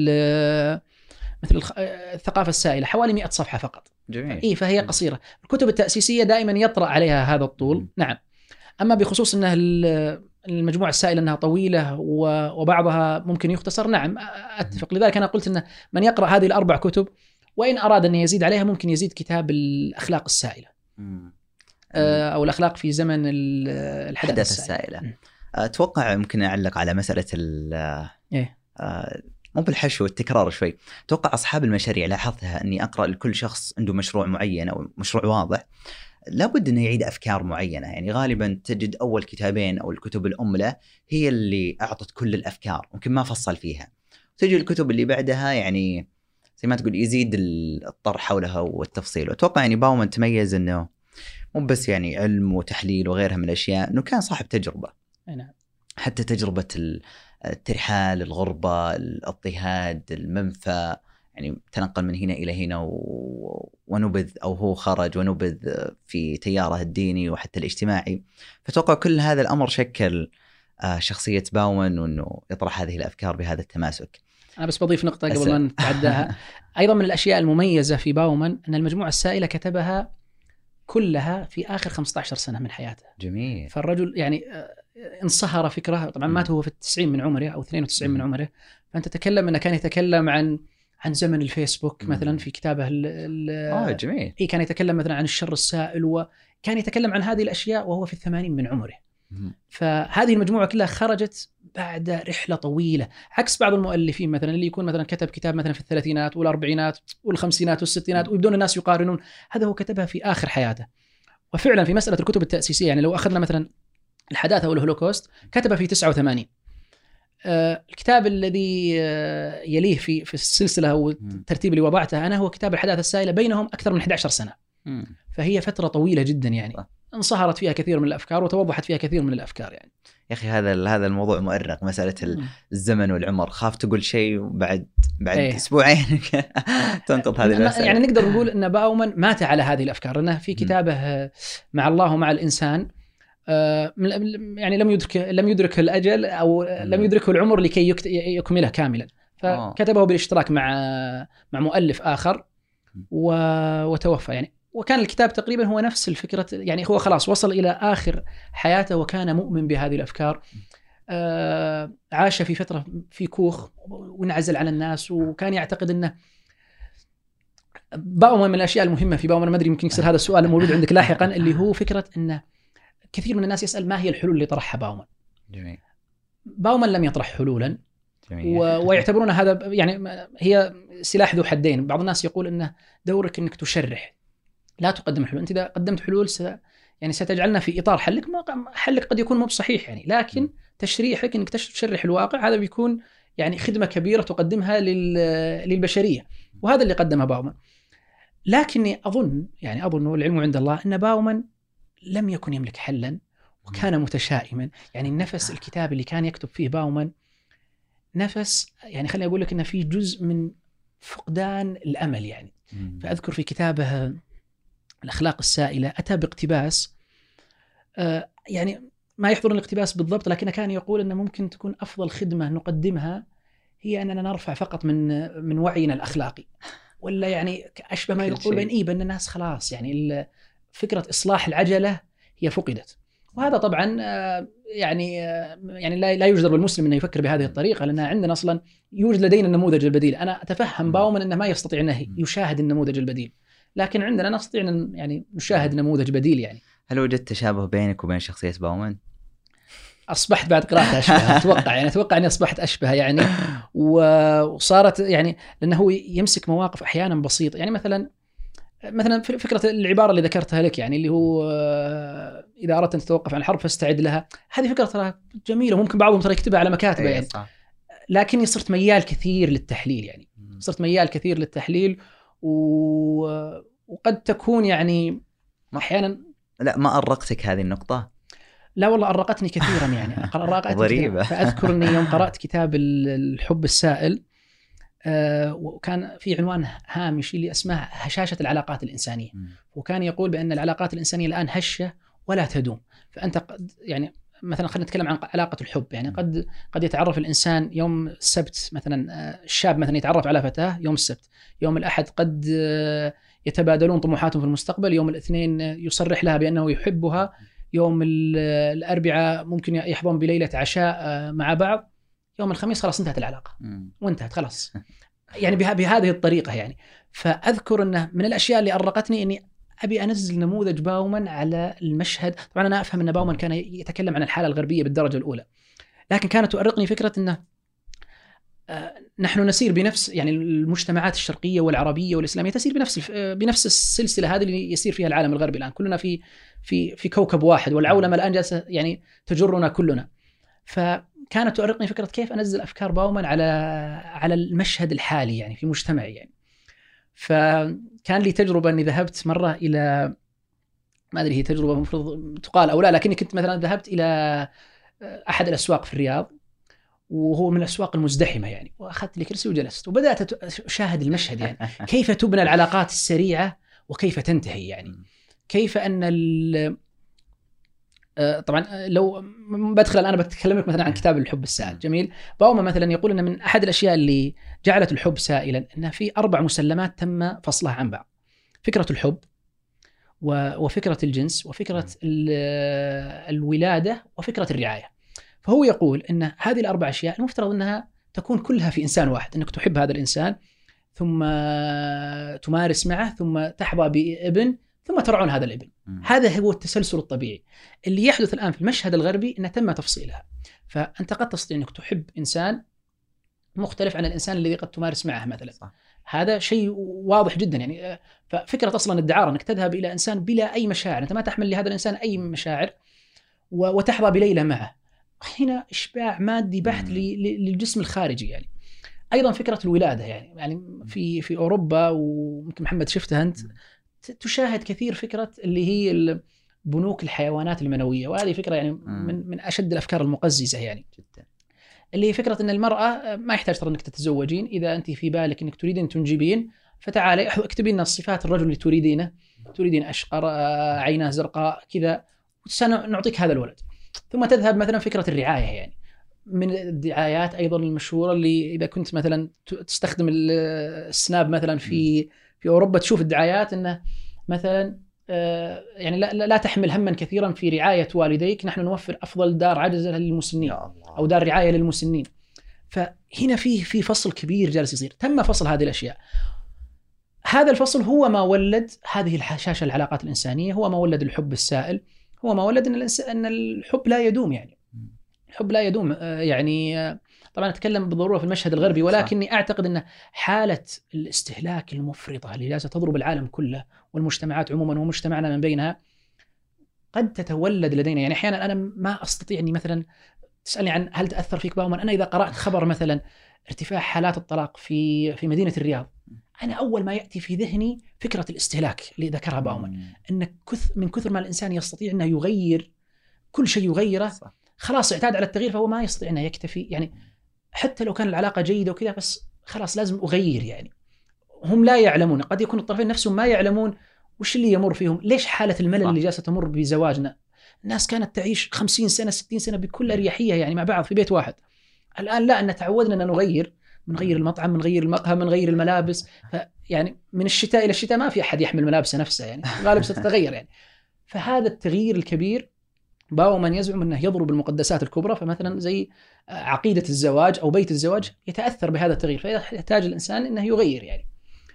مثل الثقافة السائلة حوالي مئة صفحة فقط. جميل. إيه فهي قصيرة. الكتب التأسيسية دائما يطرأ عليها هذا الطول. م. نعم. أما بخصوص أنها المجموعة السائلة أنها طويلة وبعضها ممكن يختصر، نعم أتفق. لذلك أنا قلت أن من يقرأ هذه الأربع كتب وإن أراد أن يزيد عليها ممكن يزيد كتاب الأخلاق السائلة مم. أو الأخلاق في زمن الحداثة السائلة. السائلة. أتوقع ممكن أعلق على مسألة إيه؟ مو بالحشو والتكرار شوي. أتوقع أصحاب المشاريع لاحظتها أني أقرأ لكل شخص عنده مشروع معين أو مشروع واضح لابد أنه يعيد أفكار معينة. يعني غالبا تجد أول كتابين أو الكتب الأم له هي اللي أعطت كل الأفكار، ممكن ما فصل فيها. تجي الكتب اللي بعدها يعني زي ما تقول يزيد الطرح حولها والتفصيل. وأتوقع يعني باومان تميز أنه مو بس يعني علم وتحليل وغيرها من الأشياء، أنه كان صاحب تجربة. نعم. حتى تجربة الترحال، الغربة، الاضطهاد، المنفى، يعني تنقل من هنا إلى هنا و... ونبذ أو هو خرج ونبذ في تياره الديني وحتى الاجتماعي. فأتوقع كل هذا الأمر شكل شخصية باومان، وأنه يطرح هذه الأفكار بهذا التماسك. أنا بس بضيف نقطة قبل ما نتعداها. أيضا من الأشياء المميزة في باومان أن المجموعة السائلة كتبها كلها في آخر خمسة عشر سنة من حياته. جميل. فالرجل يعني انصهر فكرة. طبعا مات هو في التسعين من عمره أو اثنين وتسعين من عمره. فأنت تتكلم أنه كان يتكلم عن عن زمن الفيسبوك مثلا في كتابه ال آه جميل. إيه كان يتكلم مثلا عن الشر السائل، وكان يتكلم عن هذه الأشياء وهو في الثمانين من عمره. فهذه المجموعة كلها خرجت بعد رحلة طويلة، عكس بعض المؤلفين مثلا اللي يكون مثلا كتب كتاب مثلا في الثلاثينات والأربعينات والخمسينات والستينات ويبدون الناس يقارنون. هذا هو كتبها في آخر حياته. وفعلا في مسألة الكتب التأسيسية يعني لو أخذنا مثلا الحداثة والهولوكوست كتبها في تسعة وثمانين. آه الكتاب الذي آه يليه في في السلسلة والترتيب اللي وضعته أنا هو كتاب الحداثة السائلة، بينهم أكثر من إحدى عشرة سنة. م. فهي فترة طويلة جدا يعني انصهرت فيها كثير من الأفكار وتوضحت فيها كثير من الأفكار يعني. يا أخي هذا هذا الموضوع مؤرق، مسألة الزمن والعمر. خاف تقول شيء وبعد بعد ايه. أسبوعين تنقض هذه المسألة. يعني نقدر نقول أن باومان مات على هذه الأفكار، لأنه في كتابه مع الله ومع الإنسان يعني لم يدرك لم يدرك الأجل أو لم يدركه العمر لكي يكمله كاملا، فكتبه بالاشتراك مع مع مؤلف آخر وتوفى يعني. وكان الكتاب تقريبا هو نفس الفكرة يعني، هو خلاص وصل إلى آخر حياته وكان مؤمن بهذه الأفكار. آه عاش في فترة في كوخ وانعزل عن الناس، وكان يعتقد أنه باومان من الأشياء المهمة في باومان، ما أدري يمكن يصير هذا السؤال الموجود عندك لاحقا، اللي هو فكرة أنه كثير من الناس يسأل ما هي الحلول اللي طرحها باومان. جميل. باومان لم يطرح حلولا. جميل. ويعتبرون هذا يعني هي سلاح ذو حدين. بعض الناس يقول أنه دورك أنك تشرح، لا تقدم حلول. أنت إذا قدمت حلول س... يعني ستجعلنا في إطار حلك، ما حلك قد يكون مو بصحيح يعني، لكن م. تشريحك إنك تشرح الواقع هذا بيكون يعني خدمة كبيرة تقدمها لل... للبشرية، وهذا اللي قدمه باومان. لكني أظن يعني أظن والعلم عند الله أن باومان لم يكن يملك حلا وكان متشائما. يعني النفس الكتاب اللي كان يكتب فيه باومان نفس يعني خليني أقول لك إنه فيه جزء من فقدان الأمل يعني. م. فأذكر في كتابه الأخلاق السائلة أتى باقتباس آه يعني ما يحضر الاقتباس بالضبط، لكن كان يقول أنه ممكن تكون أفضل خدمة نقدمها هي أننا نرفع فقط من من وعينا الأخلاقي، ولا يعني أشبه ما يقول بين إيه بأن الناس خلاص يعني فكرة إصلاح العجلة هي فقدت. وهذا طبعا يعني يعني لا لا يجدر بالمسلم انه يفكر بهذه الطريقه، لان عندنا اصلا يوجد لدينا النموذج البديل. انا اتفهم باومان انه ما يستطيع انه يشاهد النموذج البديل، لكن عندنا نستطيع ان يعني نشاهد نموذج بديل. يعني هل وجدت تشابه بينك وبين شخصيه باومان؟ اصبحت بعد قراءه اشبه اتوقع يعني اتوقع اني اصبحت اشبه يعني، وصارت يعني لانه هو يمسك مواقف احيانا بسيطه. يعني مثلا مثلا فكرة العبارة اللي ذكرتها لك، يعني اللي هو إذا أردت أن تتوقف عن الحرب فاستعد لها، هذه فكرة ترى جميلة، ممكن بعضهم ترى يكتبها على مكاتبه يعني. لكني صرت ميال كثير للتحليل، يعني صرت ميال كثير للتحليل و... وقد تكون يعني أحيانا. لا ما أرقتك هذه النقطة؟ لا والله أرقتني كثيرا يعني ضريبة. فأذكر أني يوم قرأت كتاب الحب السائل آه وكان في عنوان هامشي اللي اسمه هشاشة العلاقات الإنسانية، م. وكان يقول بأن العلاقات الإنسانية الآن هشة ولا تدوم. فأنت قد يعني مثلا خلينا نتكلم عن علاقة الحب، يعني قد قد يتعرف الإنسان يوم السبت مثلا، الشاب مثلا يتعرف على فتاة يوم السبت، يوم الأحد قد يتبادلون طموحاتهم في المستقبل، يوم الاثنين يصرح لها بأنه يحبها، يوم الأربعاء ممكن يحظون بليلة عشاء مع بعض، يوم الخميس خلاص انتهت العلاقة وانتهت خلاص يعني بهذه الطريقة يعني. فأذكر أنه من الأشياء اللي أرقتني أني أبي أنزل نموذج باومان على المشهد. طبعا أنا أفهم أن باومان كان يتكلم عن الحالة الغربية بالدرجة الأولى، لكن كانت تؤرقني فكرة أنه نحن نسير بنفس يعني المجتمعات الشرقية والعربية والإسلامية تسير بنفس بنفس السلسلة هذه اللي يسير فيها العالم الغربي الآن. كلنا في في في كوكب واحد، والعولمة الآن جالسة يعني تجرنا كلنا. فكانت تؤرقني فكرة كيف أنزل أفكار باومان على على المشهد الحالي يعني في مجتمعي يعني. فكان لي تجربة أني ذهبت مرة إلى، ما أدري هي تجربة مفروض تقال أو لا، لكني كنت مثلا ذهبت إلى أحد الأسواق في الرياض، وهو من الأسواق المزدحمة يعني، وأخذت لي كرسي وجلست وبدأت أشاهد المشهد يعني كيف تبنى العلاقات السريعة وكيف تنتهي يعني. كيف أن ال طبعا لو بدخل أنا بتكلمك مثلا عن كتاب الحب السائل. جميل. باومان مثلا يقول أن من أحد الأشياء اللي جعلت الحب سائلا أن في أربع مسلمات تم فصلها عن بعض: فكرة الحب وفكرة الجنس وفكرة الولادة وفكرة الرعاية. فهو يقول أن هذه الأربع أشياء المفترض أنها تكون كلها في إنسان واحد، أنك تحب هذا الإنسان ثم تمارس معه ثم تحظى بابن ثم ترعون هذا الابن. م. هذا هو التسلسل الطبيعي. اللي يحدث الآن في المشهد الغربي أنه تم تفصيلها. فأنت قد تستطيع أنك تحب إنسان مختلف عن الإنسان الذي قد تمارس معه مثلا. صح. هذا شيء واضح جدا يعني. ففكرة أصلا الدعارة أنك تذهب إلى إنسان بلا أي مشاعر، أنت ما تحمل لهذا الإنسان أي مشاعر وتحظى بليلة معه، هنا إشباع مادي بحت للجسم الخارجي يعني. أيضا فكرة الولادة يعني يعني في في أوروبا، وممكن محمد شفتها أنت، تشاهد كثير فكرة اللي هي بنوك الحيوانات المنوية، وهذه فكرة يعني من من أشد الأفكار المقززة يعني جدا، اللي هي فكرة أن المرأة ما يحتاج ترى أنك تتزوجين، إذا أنت في بالك أنك تريدين تنجبين فتعالي اكتبي لنا الصفات الرجل اللي تريدينه، تريدين أشقر، عينه زرقاء كذا، سنعطيك هذا الولد. ثم تذهب مثلا فكرة الرعاية يعني من الدعايات أيضا المشهورة، اللي إذا كنت مثلا تستخدم السناب مثلا في في أوروبا تشوف الدعايات أنه مثلا يعني لا, لا تحمل هما كثيرا في رعاية والديك، نحن نوفر أفضل دار عجزة للمسنين أو دار رعاية للمسنين. فهنا فيه في فصل كبير جالس يصير، تم فصل هذه الأشياء. هذا الفصل هو ما ولد هذه الحشاشة العلاقات الإنسانية، هو ما ولد الحب السائل، هو ما ولد أن أن الحب لا يدوم يعني. الحب لا يدوم يعني. طبعا أتكلم بالضرورة في المشهد الغربي، ولكني أعتقد أن حالة الاستهلاك المفرطة اللي جالسة تضرب العالم كله والمجتمعات عموما ومجتمعنا من بينها قد تتولد لدينا. يعني أحيانا أنا ما أستطيع أني مثلا تسألني عن هل تأثر فيك باومان، أنا إذا قرأت خبر مثلا ارتفاع حالات الطلاق في في مدينة الرياض، أنا أول ما يأتي في ذهني فكرة الاستهلاك اللي ذكرها باومان، أن كث من كثر ما الإنسان يستطيع أنه يغير كل شيء يغيره، خلاص اعتاد على التغيير، فهو ما يستطيع أنه يكتفي يعني. حتى لو كان العلاقة جيدة وكذا، بس خلاص لازم أغير يعني. هم لا يعلمون، قد يكون الطرفين نفسهم ما يعلمون وش اللي يمر فيهم، ليش حالة الملل اللي جالسة تمر بزواجنا. الناس كانت تعيش خمسين سنة ستين سنة بكل أريحية يعني مع بعض في بيت واحد. الآن لا، أن تعودنا أن نغير، بنغير المطعم، بنغير المقهى، بنغير الملابس. فيعني من الشتاء الى الشتاء ما في احد يحمل ملابسه نفسه، يعني غالبا ستتغير يعني. فهذا التغيير الكبير باومان يزعم انه يضرب المقدسات الكبرى، فمثلا زي عقيده الزواج او بيت الزواج يتاثر بهذا التغيير، فيحتاج الانسان انه يغير يعني.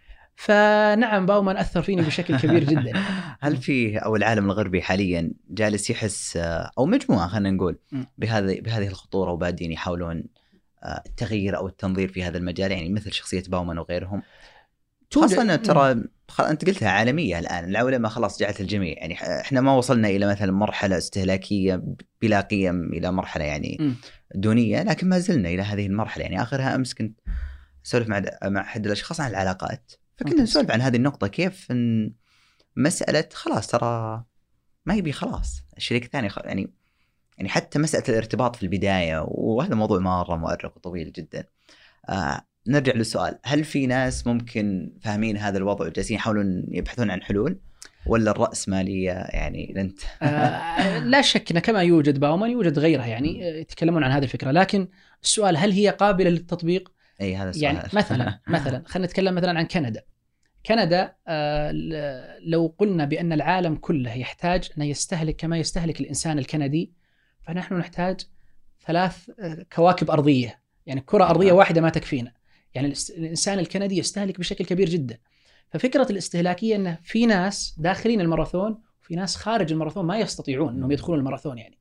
فنعم باومان اثر فيني بشكل كبير جدا. هل في او العالم الغربي حاليا جالس يحس او مجموعه خلينا نقول بهذه بهذه الخطوره وبادين يحاولون التغيير او التنظير في هذا المجال، يعني مثل شخصيه باومان وغيرهم؟ خاصة ترى أنت قلتها عالمية الآن، العولمة خلاص جعلت الجميع، يعني إحنا ما وصلنا إلى مثلا مرحلة استهلاكية بلا قيم إلى مرحلة يعني م. دونية، لكن ما زلنا إلى هذه المرحلة. يعني آخرها أمس كنت أسولف مع مع أحد الأشخاص عن العلاقات، فكنا نسولف عن هذه النقطة، كيف إن مسألة خلاص ترى ما يبي خلاص الشريك الثاني يعني يعني حتى مسألة الارتباط في البداية، وهذا موضوع مرة مؤرق وطويل جدا. آه نرجع للسؤال، هل في ناس ممكن فاهمين هذا الوضع وجالسين يحاولون يبحثون عن حلول، ولا الرأسمالية يعني لنت؟ آه لا شك أن كما يوجد باومان يوجد غيرها يعني يتكلمون عن هذه الفكرة، لكن السؤال هل هي قابلة للتطبيق؟ أي هذا السؤال. يعني مثلا مثلا خلينا نتكلم مثلا عن كندا. كندا آه لو قلنا بأن العالم كله يحتاج أن يستهلك كما يستهلك الإنسان الكندي، فنحن نحتاج ثلاث كواكب أرضية، يعني كرة أرضية واحدة ما تكفينا. يعني الإنسان الكندي يستهلك بشكل كبير جدا. ففكرة الاستهلاكية أن في ناس داخلين الماراثون وفي ناس خارج الماراثون ما يستطيعون أنهم يدخلون الماراثون يعني.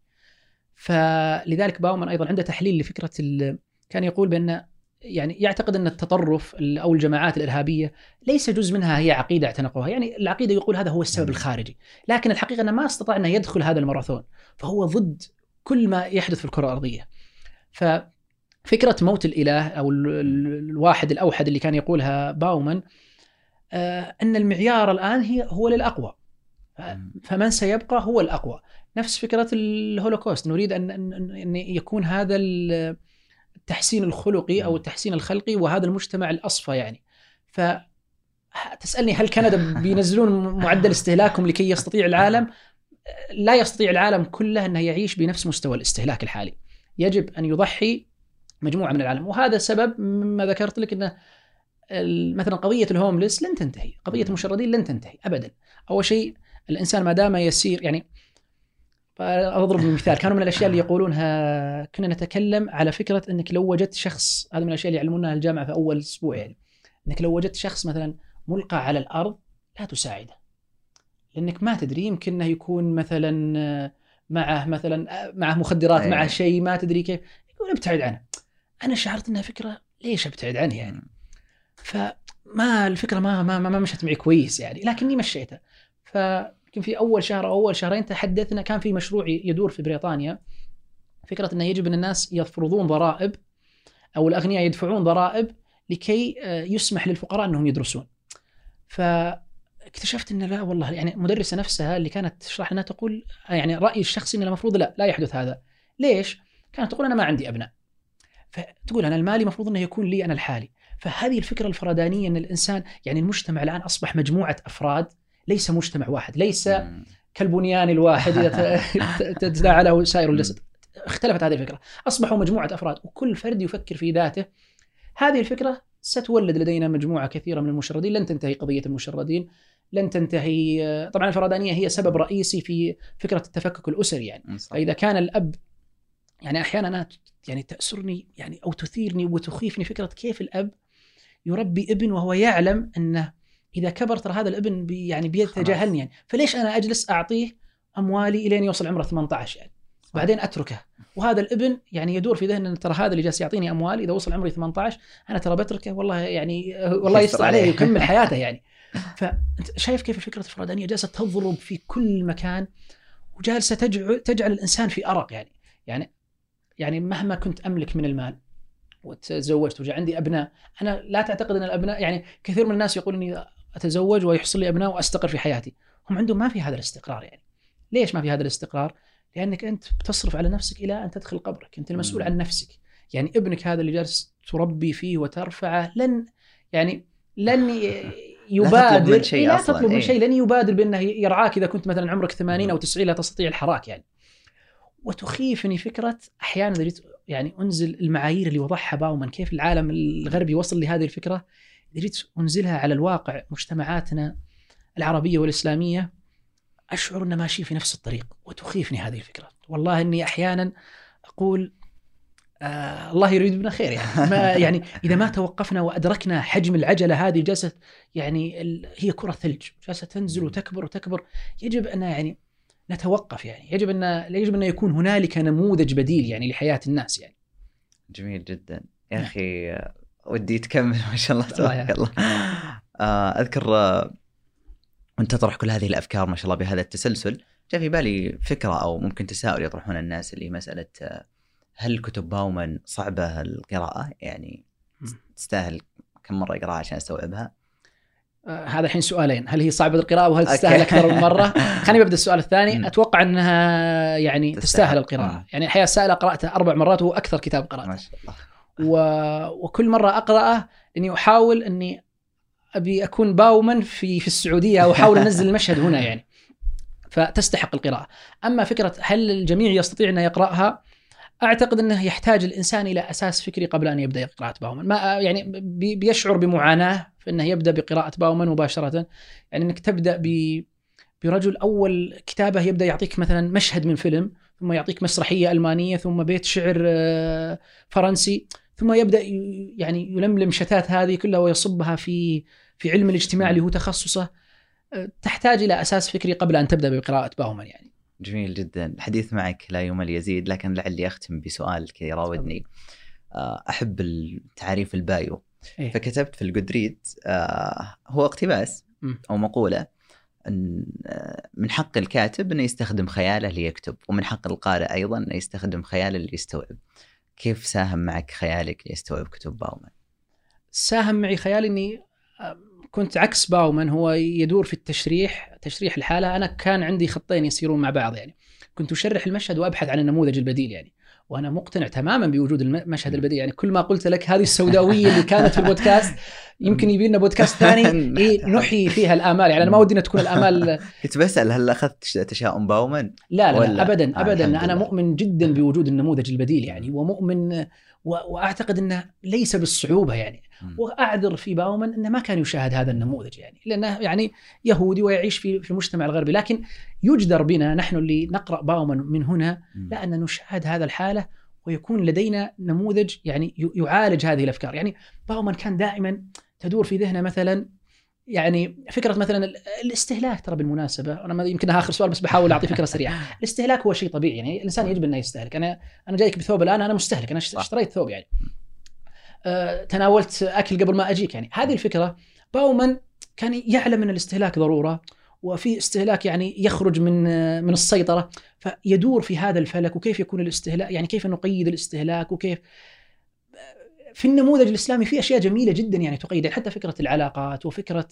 فلذلك باومان أيضا عنده تحليل لفكرة كان يقول بأن يعني يعتقد أن التطرف أو الجماعات الإرهابية ليس جزء منها هي عقيدة اعتنقوها، يعني العقيدة يقول هذا هو السبب الخارجي، لكن الحقيقة أنه ما استطاع أنه يدخل هذا الماراثون، فهو ضد كل ما يحدث في الكرة الأرضية. ف فكرة موت الإله أو الواحد الأوحد اللي كان يقولها باومان آه أن المعيار الآن هي هو للأقوى، فمن سيبقى هو الأقوى. نفس فكرة الهولوكوست، نريد أن, أن يكون هذا التحسين الخلقي أو التحسين الخلقي وهذا المجتمع الأصفى يعني. فتسألني هل كندا بينزلون معدل استهلاكهم لكي يستطيع العالم؟ لا يستطيع العالم كله أنه يعيش بنفس مستوى الاستهلاك الحالي، يجب أن يضحي مجموعة من العالم. وهذا سبب مما ذكرت لك أن مثلا قضية الهوملس لن تنتهي، قضية المشردين لن تنتهي أبدا. أول شيء الإنسان ما دام يسير يعني، أضرب مثال، كانوا من الأشياء اللي يقولونها كنا نتكلم على فكرة أنك لو وجدت شخص، هذا من الأشياء اللي يعلمونها الجامعة في أول أسبوع يعني، أنك لو وجدت شخص مثلا ملقى على الأرض لا تساعده، لأنك ما تدري يمكنه يكون مثلا معه مثلا معه مخدرات، معه شيء ما تدري كيف، يقول ابتعد عنه. أنا شعرت أنها فكرة ليش ابتعد عنه يعني، فما الفكرة ما ما ما مشت معي كويس يعني، لكني مشيتها. فيمكن في أول شهر أو أول شهرين تحدثنا، كان في مشروع يدور في بريطانيا، فكرة أنه يجب أن الناس يفرضون ضرائب أو الأغنياء يدفعون ضرائب لكي يسمح للفقراء أنهم يدرسون. فاكتشفت أن لا والله، يعني مدرسة نفسها اللي كانت تشرح لنا تقول يعني رأيي الشخصي أن المفروض لا لا يحدث هذا. ليش؟ كانت تقول أنا ما عندي أبناء، فتقول أنا المالي مفروض أنه يكون لي أنا الحالي. فهذه الفكرة الفردانية أن الإنسان يعني المجتمع الآن أصبح مجموعة أفراد، ليس مجتمع واحد، ليس كالبنيان الواحد إذا تتداعى له سائر الجسد. اختلفت هذه الفكرة، أصبحوا مجموعة أفراد وكل فرد يفكر في ذاته. هذه الفكرة ستولد لدينا مجموعة كثيرة من المشردين، لن تنتهي قضية المشردين، لن تنتهي. طبعا الفردانية هي سبب رئيسي في فكرة التفكك الأسري يعني. فإذا كان الأب يعني أحيانا أنا يعني تأسرني يعني أو تثيرني وتخيفني فكرة كيف الأب يربي ابن وهو يعلم أنه إذا كبر ترى هذا الابن بي يعني بيتجاهلني يعني، فليش أنا أجلس أعطيه أموالي إلين يوصل عمره ثمانية عشر يعني بعدين أتركه، وهذا الابن يعني يدور في ذهن أن ترى هذا اللي جالس يعطيني أموال إذا وصل عمري ثمانية عشر أنا ترى بتركه والله يعني والله يستر عليه يكمل حياته يعني. فأنت شايف كيف الفكرة الفردانية جالسة تضرب في كل مكان وجالسة تجعل تجعل الإنسان في أرق يعني. يعني يعني مهما كنت أملك من المال وتزوجت وجاء عندي أبناء، أنا لا تعتقد أن الأبناء يعني كثير من الناس يقول إني أتزوج ويحصل لي أبناء وأستقر في حياتي، هم عندهم ما في هذا الاستقرار يعني. ليش ما في هذا الاستقرار؟ لأنك أنت بتصرف على نفسك إلى أن تدخل قبرك، أنت المسؤول عن نفسك يعني. ابنك هذا اللي جالس تربي فيه وترفعه لن يعني لن يبادر لا شيء لا تطلب من شيء، لن يبادر بأنه يرعاك إذا كنت مثلا عمرك ثمانين أو تسعين لا تستطيع الحراك يعني. وتخيفني فكرة أحيانا يعني انزل المعايير اللي وضعها باومان، كيف العالم الغربي وصل لهذه الفكره، اذا جيت انزلها على الواقع مجتمعاتنا العربيه والاسلاميه اشعر ان ماشي في نفس الطريق، وتخيفني هذه الفكره. والله اني احيانا اقول آه الله يريد بنا خير يعني. ما يعني اذا ما توقفنا وادركنا حجم العجله هذه جالسه يعني هي كره ثلج جالسه تنزل وتكبر وتكبر، يجب ان يعني نتوقف، يعني يجب ان يجب ان يكون هنالك نموذج بديل يعني لحياه الناس يعني. جميل جدا يا اخي، ودي تكمل ما شاء الله تبارك الله. آه اذكر آه وانت تطرح كل هذه الافكار ما شاء الله بهذا التسلسل، جاء في بالي فكره او ممكن تساؤل يطرحون الناس، اللي مساله آه هل كتب باومان صعبه القراءه؟ يعني تستاهل كم مره اقراها عشان استوعبها؟ آه هذا الحين سؤالين، هل هي صعبة القراءة وهل تستاهل أكثر من مرة؟ خليني ببدأ السؤال الثاني. أتوقع أنها يعني تستاهل, تستاهل القراءة. م. يعني الحقيقة السائلة قرأته أربع مرات وهو أكثر كتاب قرأته ما شاء الله. و... وكل مرة أقرأه إني أحاول أني أبي أكون باومان في في السعودية، أو أحاول أنزل المشهد هنا يعني، فتستحق القراءة. أما فكرة هل الجميع يستطيع أن يقرأها، أعتقد أنه يحتاج الإنسان إلى أساس فكري قبل أن يبدأ قراءة باومان. ما يعني بيشعر بمعاناة في أنه يبدأ بقراءة باومان مباشرة، يعني أنك تبدأ ب برجل أول كتابه يبدأ يعطيك مثلا مشهد من فيلم، ثم يعطيك مسرحية ألمانية، ثم بيت شعر فرنسي، ثم يبدأ يعني يلملم شتات هذه كلها ويصبها في في علم الاجتماع اللي هو تخصصه. تحتاج إلى أساس فكري قبل أن تبدأ بقراءة باومان يعني. جميل جدا، الحديث معك لا يمل يزيد، لكن لعلي أختم بسؤال كذا يراودني. أحب التعريف البايو. إيه؟ فكتبت في الجودريد هو اقتباس م. أو مقولة أن من حق الكاتب أنه يستخدم خياله ليكتب، ومن حق القارئ أيضا أنه يستخدم خياله ليستوعب. كيف ساهم معك خيالك ليستوعب كتب باومان؟ ساهم معي خيالي أني كنت عكس باومان، هو يدور في التشريح تشريح الحالة. أنا كان عندي خطين يسيرون مع بعض يعني، كنت أشرح المشهد وأبحث عن النموذج البديل يعني، وأنا مقتنع تماما بوجود المشهد البديل يعني. كل ما قلت لك هذه السوداوية اللي كانت في البودكاست يمكن يبي لنا بودكاست ثاني إيه نحيي فيها الآمال يعني. أنا ما ودينا تكون الآمال. كنت بسأل هل أخذت تشاؤم باومان؟ لا لا, لا أبدا أبدا. أنا مؤمن جدا بوجود النموذج البديل يعني، ومؤمن وأعتقد أنه ليس بالصعوبة يعني. وأعذر في باومان أنه ما كان يشاهد هذا النموذج يعني، لأنه يعني يهودي ويعيش في في المجتمع الغربي، لكن يجدر بنا نحن اللي نقرأ باومان من هنا لا أن نشاهد هذا الحالة ويكون لدينا نموذج يعني يعالج هذه الأفكار يعني. باومان كان دائما تدور في ذهنه مثلا يعني فكرة مثلا الاستهلاك. ترى بالمناسبة أنا يمكن آخر سؤال بس بحاول أعطي فكرة سريعة. الاستهلاك هو شيء طبيعي يعني، الإنسان يجب أنه يستهلك. أنا أنا جايك بثوب الآن، أنا مستهلك، أنا اشتريت ثوب يعني، أه تناولت أكل قبل ما أجيك يعني. هذه الفكرة باومان كان يعلم أن الاستهلاك ضرورة، وفي استهلاك يعني يخرج من من السيطرة، فيدور في هذا الفلك. وكيف يكون الاستهلاك يعني، كيف نقيد الاستهلاك، وكيف في النموذج الإسلامي في أشياء جميلة جدا يعني تقيد، حتى فكرة العلاقات وفكرة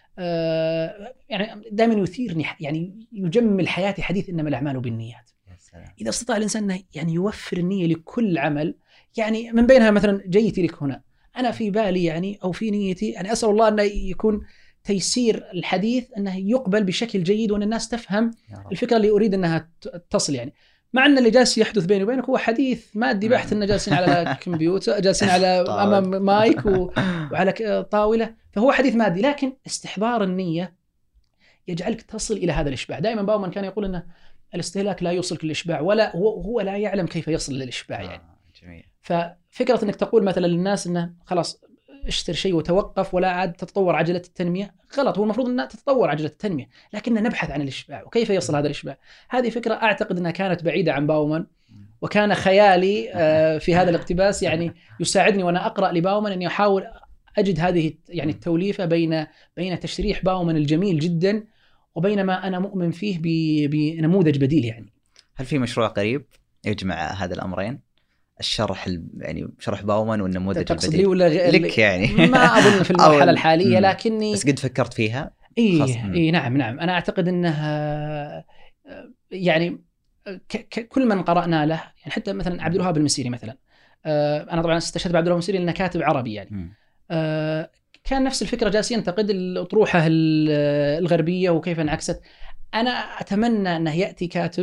آه يعني دائما يثيرني يعني يجمل حياتي حديث إنما الأعمال بالنيات. إذا استطاع الإنسان يعني يوفر النية لكل عمل يعني، من بينها مثلا جيتي لك هنا، أنا في بالي يعني أو في نيتي يعني أسأل الله أن يكون تيسير الحديث أنه يقبل بشكل جيد، وأن الناس تفهم الفكرة اللي أريد أنها تصل يعني. مع أن اللي جالس يحدث بيني وبينك هو حديث مادي بحث، إن جالسين على كمبيوتر، جالسين على أمام مايك وعلى طاولة، فهو حديث مادي، لكن استحضار النية يجعلك تصل إلى هذا الإشباع. دائما باومان كان يقول أن الاستهلاك لا يوصلك للإشباع، ولا هو هو لا يعلم كيف يصل للإشباع يعني. جميل. ففكرة أنك تقول مثلا للناس أنه خلاص اشتر شيء وتوقف ولا عاد تتطور عجلة التنمية، غلط. هو المفروض أن تتطور عجلة التنمية، لكننا نبحث عن الإشباع وكيف يصل هذا الإشباع. هذه فكرة أعتقد أنها كانت بعيدة عن باومان، وكان خيالي في هذا الاقتباس يعني يساعدني وأنا أقرأ لباومان أني أحاول أجد هذه يعني التوليفة بين بين تشريح باومان الجميل جدا وبين ما أنا مؤمن فيه بنموذج بديل يعني. هل في مشروع قريب يجمع هذا الأمرين؟ الشرح يعني شرح باومان والنموذج البديل ولا لك يعني ما أظن في المرحلة الحالية، لكني بس قد فكرت فيها. إيه, إيه نعم نعم أنا أعتقد أنها يعني كل من قرأنا له يعني، حتى مثلا عبد الوهاب المسيري مثلا، أنا طبعا استشهدت بعبد الوهاب المسيري لأنه كاتب عربي يعني، كان نفس الفكرة جالس ينتقد الأطروحة الغربية وكيف انعكست. أنا أتمنى أنه يأتي كاتب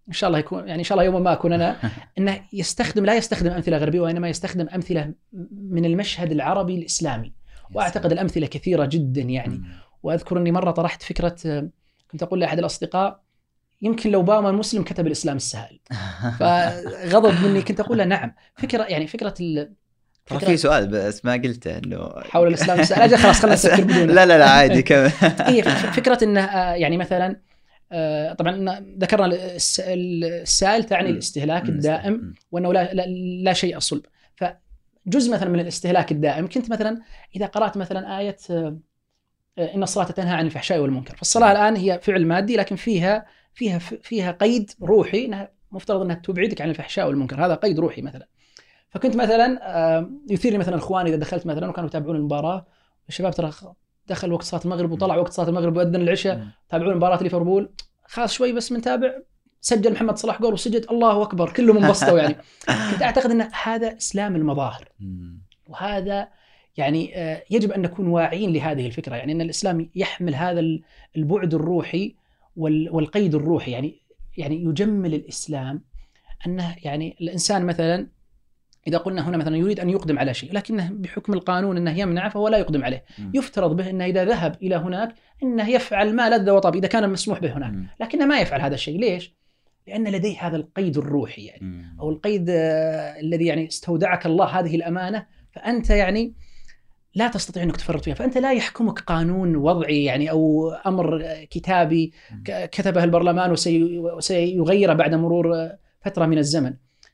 ان شاء الله يكون يعني ان شاء الله يوم ما اكون انا انه يستخدم لا يستخدم امثله غربيه وانما يستخدم امثله من المشهد العربي الاسلامي. واعتقد الامثله كثيره جدا يعني. واذكر اني مره طرحت فكره، كنت اقول لاحد الاصدقاء يمكن لو اوباما المسلم كتب الاسلام السهل، فغضب مني. كنت اقول له نعم، فكره يعني فكره ال فكرة في سؤال بس ما قلته انه حول الاسلام السهل. اجل خلاص خلنا نسكر بدونه. لا لا لا عادي كمل. هي فكره انه يعني مثلا طبعا ذكرنا السائل تعني الاستهلاك الدائم وانه لا لا, لا شيء صلب. فجزء مثلا من الاستهلاك الدائم كنت مثلا اذا قرات مثلا ايه ان الصلاه تنهى عن الفحشاء والمنكر، فالصلاه الان هي فعل مادي لكن فيها فيها فيها قيد روحي انها مفترض انها تبعدك عن الفحشاء والمنكر، هذا قيد روحي مثلا. فكنت مثلا يثيرني مثلا اخواني اذا دخلت مثلا وكانوا يتابعون المباراه، الشباب ترى دخل وقت صلاه المغرب وطلع وقت صلاه المغرب واذن العشاء، تابعون مباراه ليفربول، خلاص شوي بس منتابع، سجل محمد صلاح جول وسجد الله اكبر، كلهم انبسطوا يعني. كنت اعتقد ان هذا اسلام المظاهر، وهذا يعني يجب ان نكون واعيين لهذه الفكره، يعني ان الاسلام يحمل هذا البعد الروحي والقيد الروحي. يعني يعني يجمل الاسلام انه يعني الانسان مثلا إذا قلنا هنا مثلا يريد أن يقدم على شيء لكنه بحكم القانون أنه يمنع فهو لا يقدم عليه، م. يفترض به أنه إذا ذهب إلى هناك أنه يفعل ما لذ وطاب إذا كان مسموح به هناك، لكنه ما يفعل هذا الشيء. ليش؟ لأن لديه هذا القيد الروحي يعني، م. أو القيد آه الذي يعني استودعك الله هذه الأمانة، فأنت يعني لا تستطيع أنك تفرط فيها، فأنت لا يحكمك قانون وضعي يعني أو أمر كتابي كتبه البرلمان وسيغيره بعد مرور فترة من الزمن.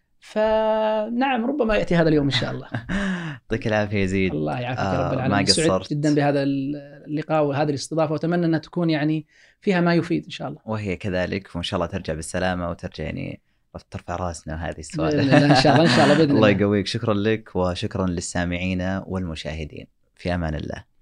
فنعم ربما يأتي هذا اليوم إن شاء الله. يعطيك العافية يزيد. الله يعافيك يا رب العالمين. سعيد جدا بهذا اللقاء وهذه الاستضافة، وأتمنى أنها تكون يعني فيها ما يفيد إن شاء الله. وهي كذلك، وإن شاء الله ترجع بالسلامة وترجع يعني ترفع راسنا هذه السؤال. إن شاء الله إن شاء الله بإذن الله يقويك. شكرا لك وشكرا للسامعين والمشاهدين. في أمان الله.